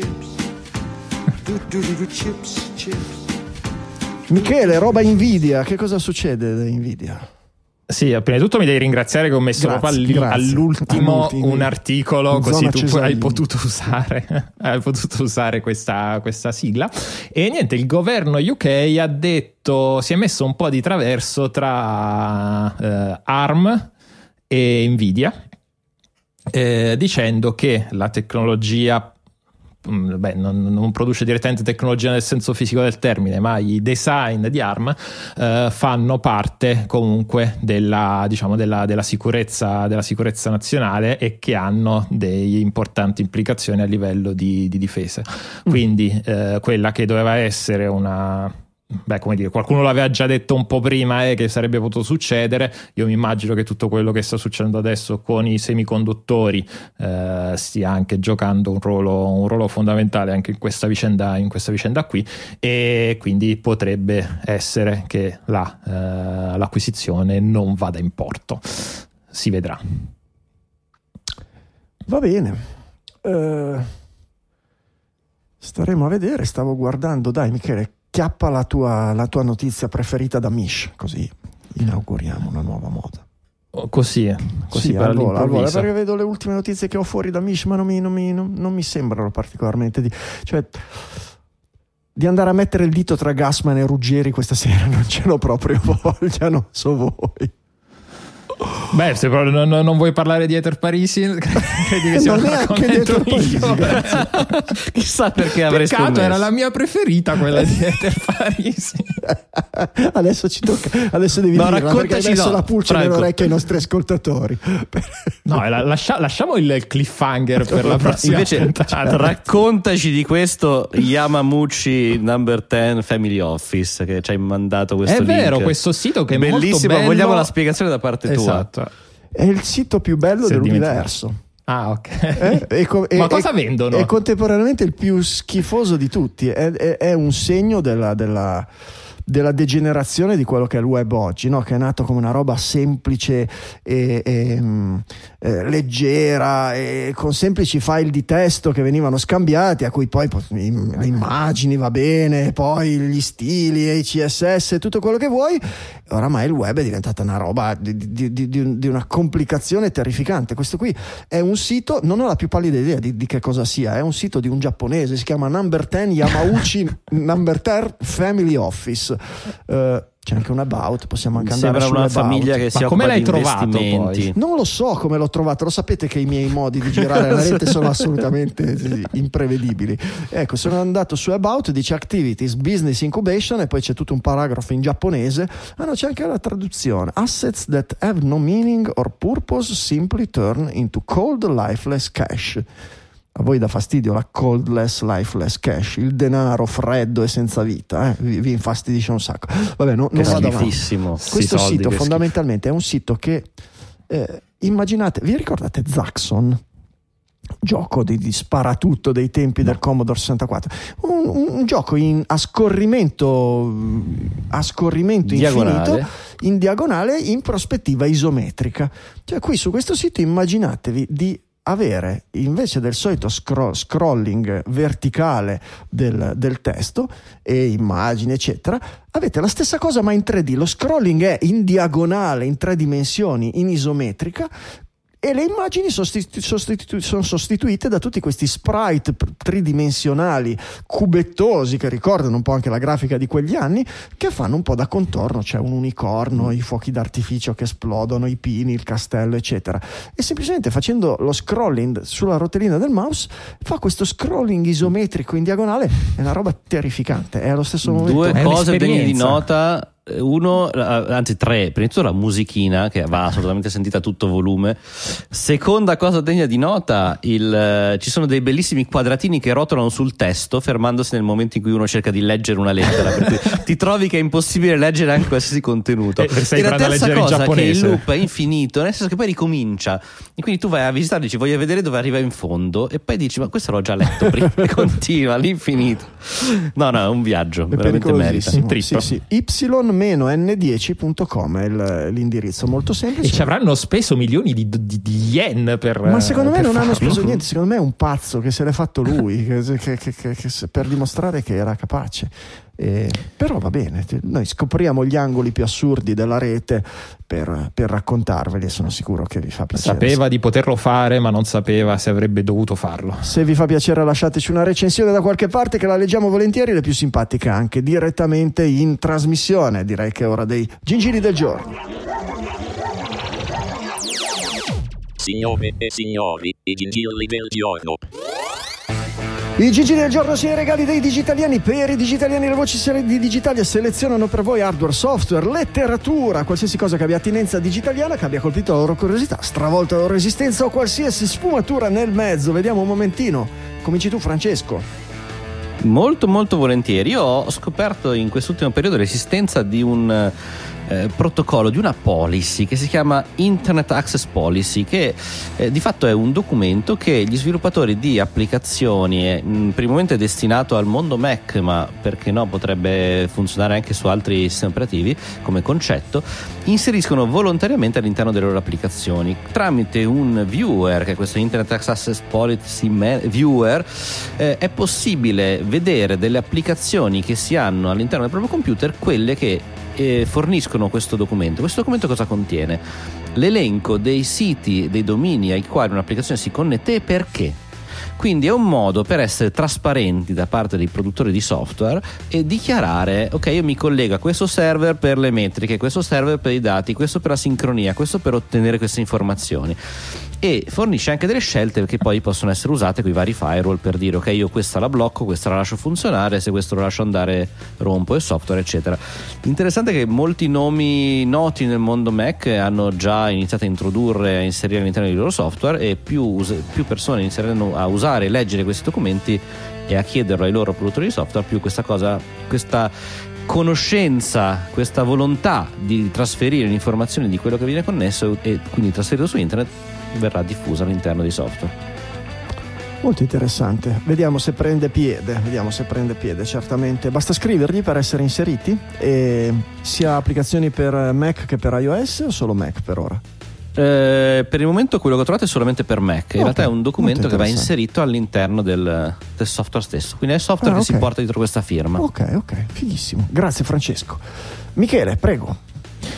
Michele, roba Nvidia, che cosa succede da Nvidia? Sì, prima di tutto mi devi ringraziare che ho messo grazie, proprio grazie. all'ultimo, all'ultimo un articolo, così tu Cesarini. hai potuto usare hai potuto usare questa, questa sigla. E niente, il governo U K ha detto, si è messo un po' di traverso tra eh, ARM e Nvidia, eh, dicendo che la tecnologia, beh, non, non produce direttamente tecnologia nel senso fisico del termine, ma i design di ARM eh, fanno parte comunque della, diciamo, della, della sicurezza della sicurezza nazionale, e che hanno delle importanti implicazioni a livello di, di difesa. Quindi eh, quella che doveva essere una, beh, come dire, qualcuno l'aveva già detto un po' prima, eh, che sarebbe potuto succedere. Io mi immagino che tutto quello che sta succedendo adesso con i semiconduttori eh, stia anche giocando un ruolo, un ruolo fondamentale anche in questa vicenda, in questa vicenda qui, e quindi potrebbe essere che la, eh, l'acquisizione non vada in porto. Si vedrà. Va bene. Uh, staremo a vedere. Stavo guardando, dai Michele, chiappa la tua, la tua notizia preferita da Mish, così inauguriamo una nuova moda. Così, così sì, per al volo, al volo, all'improvviso. perché vedo le ultime notizie che ho fuori da Mish, ma non mi, non mi, non, non mi sembrano particolarmente di, cioè, di andare a mettere il dito tra Gassman e Ruggeri questa sera non ce l'ho proprio voglia, non so voi. Beh, se proprio non, non vuoi parlare di Ether Parisi, credi che sia non un neanche di Ether Parisi, chissà perché avrei Peccato, scommesso. era la mia preferita quella di Ether Parisi. Adesso ci tocca, adesso devi no, dirla, perché hai raccontaci, messo no, la pulce Franco. nell'orecchio ai nostri ascoltatori. No, la, lascia, lasciamo il cliffhanger per la prossima Invece puntata. raccontaci di questo Yamamuchi number dieci Family Office che ci hai mandato questo È link. vero, questo sito che è bellissimo, molto bello. vogliamo la spiegazione da parte tua. Esatto. È il sito più bello Si è dell'universo. Ah, ok. Eh? E co- Ma e- cosa e- vendono? È contemporaneamente il più schifoso di tutti. È, è- è un segno della, della, della degenerazione di quello che è il web oggi, no? Che è nato come una roba semplice e, e mh, eh, leggera, e con semplici file di testo che venivano scambiati, a cui poi le immagini, va bene, poi gli stili e i C S S, tutto quello che vuoi. Oramai il web è diventata una roba di, di, di, di, di una complicazione terrificante. Questo qui è un sito, non ho la più pallida idea di, di che cosa sia, è un sito di un giapponese, si chiama number dieci Yamauchi number dieci Family Office. Uh, c'è anche un about, possiamo anche Mi andare sembra una sull'about. famiglia che si Ma occupa come l'hai di trovato, investimenti. poi? Non lo so come l'ho trovato, lo sapete che i miei modi di girare la rete sono assolutamente sì, imprevedibili. Ecco, sono andato su About, dice Activities, Business Incubation, e poi c'è tutto un paragrafo in giapponese. Ah no, c'è anche la traduzione. Assets that have no meaning or purpose simply turn into cold, lifeless cash. A voi dà fastidio la coldless, lifeless cash, il denaro freddo e senza vita, eh? vi, vi infastidisce un sacco. Vabbè, no, non Che vado avanti. schifissimo. Questo Sì, sito soldi, che fondamentalmente è un sito che eh, immaginate, vi ricordate Zaxxon? Gioco di, di sparatutto dei tempi no. del Commodore sessantaquattro, un, un, un gioco in, a scorrimento a scorrimento diagonale. infinito in diagonale in prospettiva isometrica. Cioè qui su questo sito immaginatevi di avere, invece del solito scro- scrolling verticale del, del testo e immagini eccetera, avete la stessa cosa ma in tre D. Lo scrolling è in diagonale, in tre dimensioni, in isometrica, e le immagini sostitu- sostitu- sono sostituite da tutti questi sprite tridimensionali cubettosi che ricordano un po' anche la grafica di quegli anni, che fanno un po' da contorno. C'è un unicorno, i fuochi d'artificio che esplodono, i pini, il castello eccetera, e semplicemente facendo lo scrolling sulla rotellina del mouse fa questo scrolling isometrico in diagonale. È una roba terrificante, è allo stesso momento Due È cose degne di un'esperienza. nota. Uno, anzi tre, prima di tutto la musichina che va assolutamente sentita a tutto volume. Seconda cosa degna di nota, il, ci sono dei bellissimi quadratini che rotolano sul testo fermandosi nel momento in cui uno cerca di leggere una lettera, per cui ti trovi che è impossibile leggere anche qualsiasi contenuto. E sei e la pronto a terza leggere in cosa è che il giapponese. loop è infinito, nel senso che poi ricomincia, e quindi tu vai a visitare, dici voglio vedere dove arriva in fondo, e poi dici ma questo l'ho già letto prima, e continua all'infinito. No no, è un viaggio, è veramente merita. pericolosissimo. Un trip. Sì, sì. Y N dieci punto com è il, l'indirizzo, molto semplice. E ci avranno speso milioni di, di, di yen per Ma secondo me per non hanno farlo. speso niente, secondo me è un pazzo che se l'è fatto lui che, che, che, che, che, per dimostrare che era capace. Eh, però va bene, noi scopriamo gli angoli più assurdi della rete per, per raccontarveli, e sono sicuro che vi fa piacere. Sapeva di poterlo fare, ma non sapeva se avrebbe dovuto farlo. Se vi fa piacere lasciateci una recensione da qualche parte, che la leggiamo volentieri, le più simpatiche anche direttamente in trasmissione. Direi che è ora dei gingilli del giorno. Signore e signori, i gingilli del giorno. I gingilli del giorno sono i regali dei digitaliani. Per i digitaliani le voci di Digitalia selezionano per voi hardware, software, letteratura, qualsiasi cosa che abbia attinenza digitaliana, che abbia colpito la loro curiosità, stravolto la loro esistenza o qualsiasi sfumatura nel mezzo. Vediamo un momentino. Cominci tu, Francesco. Molto molto volentieri. Io ho scoperto in quest'ultimo periodo l'esistenza di un eh, protocollo, di una policy che si chiama Internet Access Policy, che eh, di fatto è un documento che gli sviluppatori di applicazioni, eh, per il momento è destinato al mondo Mac, ma perché no, potrebbe funzionare anche su altri sistemi operativi come concetto, inseriscono volontariamente all'interno delle loro applicazioni tramite un viewer, che è questo Internet Access Policy Viewer. eh, è possibile vedere delle applicazioni che si hanno all'interno del proprio computer, quelle che eh, forniscono questo documento. Questo documento cosa contiene? L'elenco dei siti, dei domini ai quali un'applicazione si connette e perché. Quindi è un modo per essere trasparenti da parte dei produttori di software e dichiarare: ok, io mi collego a questo server per le metriche, questo server per i dati, questo per la sincronia, questo per ottenere queste informazioni. E fornisce anche delle scelte che poi possono essere usate con i vari firewall per dire: ok, io questa la blocco, questa la lascio funzionare, se questo lo lascio andare rompo il software, eccetera. Interessante che molti nomi noti nel mondo Mac hanno già iniziato a introdurre, a inserire all'interno dei loro software, e più, us- più persone inizieranno a usare e leggere questi documenti e a chiederlo ai loro produttori di software, più questa cosa, questa conoscenza, questa volontà di trasferire l'informazione di quello che viene connesso e quindi trasferito su internet verrà diffusa all'interno dei software. Molto interessante, vediamo se prende piede, vediamo se prende piede, certamente. Basta scrivergli per essere inseriti, e sia applicazioni per Mac che per iOS, o solo Mac per ora? Eh, per il momento quello che ho trovato è solamente per Mac. In Okay, realtà è un documento che va interessante. inserito all'interno del, del software stesso, quindi è il software Ah, che okay. si porta dietro questa firma. Ok, ok, fighissimo. Grazie Francesco. Michele, prego.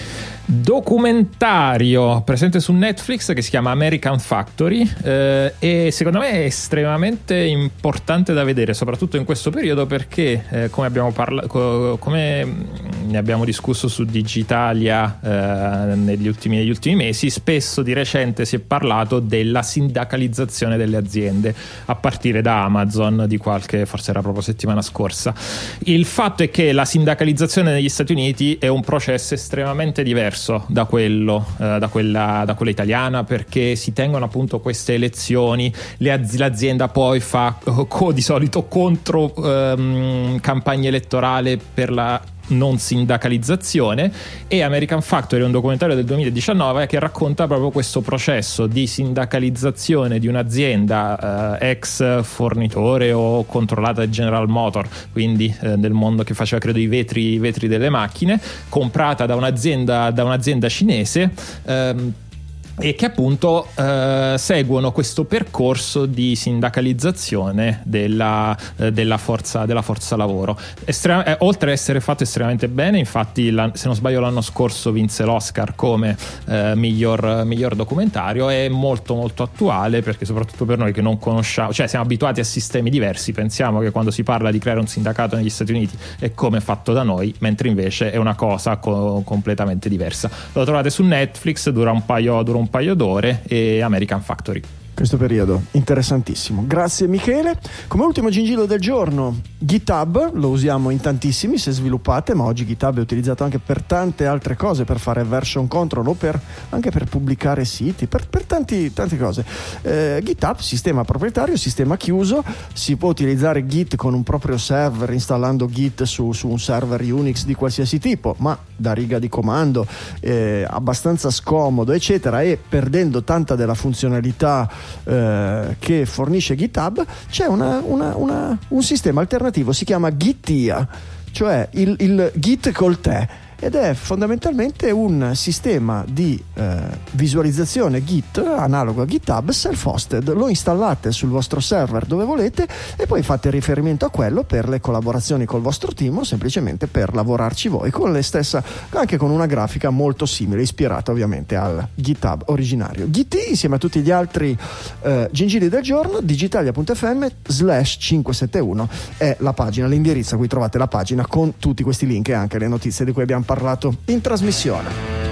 documentario presente su Netflix che si chiama American Factory, eh, e secondo me è estremamente importante da vedere, soprattutto in questo periodo, perché eh, come abbiamo parlato, co- come ne abbiamo discusso su Digitalia eh, negli ultimi, negli ultimi mesi, spesso di recente si è parlato della sindacalizzazione delle aziende, a partire da Amazon di qualche, forse era proprio settimana scorsa. Il fatto è che la sindacalizzazione negli Stati Uniti è un processo estremamente diverso da quello eh, da quella da quella italiana, perché si tengono appunto queste elezioni, le az- l'azienda poi fa co- di solito contro ehm, campagna elettorale per la non sindacalizzazione, e American Factory è un documentario del duemiladiciannove che racconta proprio questo processo di sindacalizzazione di un'azienda eh, ex fornitore o controllata da General Motor, quindi eh, del mondo che faceva credo i vetri, i vetri delle macchine, comprata da un'azienda da un'azienda cinese, ehm, e che appunto eh, seguono questo percorso di sindacalizzazione della, eh, della, forza, della forza lavoro. Estrem- eh, oltre ad essere fatto estremamente bene, infatti la, se non sbaglio l'anno scorso vinse l'Oscar come eh, miglior, miglior documentario, è molto molto attuale, perché soprattutto per noi che non conosciamo, cioè siamo abituati a sistemi diversi, pensiamo che quando si parla di creare un sindacato negli Stati Uniti è come è fatto da noi, mentre invece è una cosa co- completamente diversa. Lo trovate su Netflix, dura un paio, dura un un paio d'ore, e American Factory. Questo periodo interessantissimo. Grazie Michele. Come ultimo gingillo del giorno, GitHub, lo usiamo in tantissimi se sviluppate, ma oggi GitHub è utilizzato anche per tante altre cose, per fare version control o per, anche per pubblicare siti, per, per tanti, tante cose. Eh, GitHub, sistema proprietario, sistema chiuso, si può utilizzare Git con un proprio server, installando Git su, su un server Unix di qualsiasi tipo, ma da riga di comando, eh, abbastanza scomodo, eccetera, e perdendo tanta della funzionalità Eh, che fornisce GitHub. C'è una, una, una, un sistema alternativo, si chiama Gitia, cioè il, il Git col te, ed è fondamentalmente un sistema di eh, visualizzazione Git analogo a GitHub, self-hosted. Lo installate sul vostro server dove volete e poi fate riferimento a quello per le collaborazioni col vostro team, o semplicemente per lavorarci voi con le stessa, anche con una grafica molto simile, ispirata ovviamente al GitHub originario. Git, insieme a tutti gli altri eh, gingilli del giorno, digitalia.fm slash cinquecentosettantuno è la pagina, l'indirizzo a cui trovate la pagina con tutti questi link e anche le notizie di cui abbiamo parlato in trasmissione.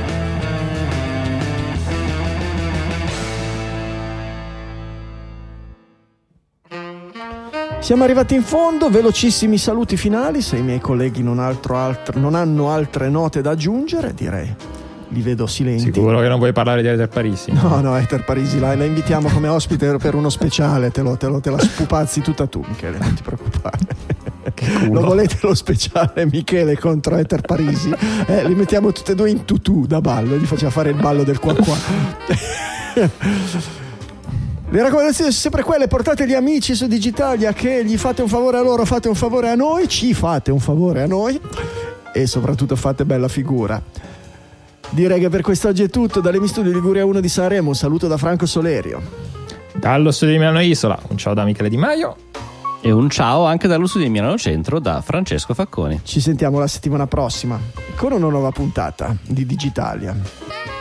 Siamo arrivati in fondo, velocissimi saluti finali, se i miei colleghi non, altro, altro, non hanno altre note da aggiungere, direi li vedo silenti. Sicuro che non vuoi parlare di Ether Parisi? No, no, Ether Parisi la, la invitiamo come ospite per uno speciale, te, lo, te, lo, te la spupazzi tutta tu, Michele, non ti preoccupare. Lo volete lo speciale Michele contro Ether Parisi? Eh, li mettiamo tutti e due in tutù da ballo, gli facciamo fare il ballo del qua qua. Le raccomandazioni sono sempre quelle: portate gli amici su Digitalia, che gli fate un favore a loro, fate un favore a noi, ci fate un favore a noi e soprattutto fate bella figura. Direi che per quest'oggi è tutto. Dalle Studio Liguria uno di Sanremo un saluto da Franco Solerio. Dallo studio di Milano Isola un ciao da Michele Di Maio. E un ciao anche dallo studio di Milano Centro da Francesco Facconi. Ci sentiamo la settimana prossima con una nuova puntata di Digitalia.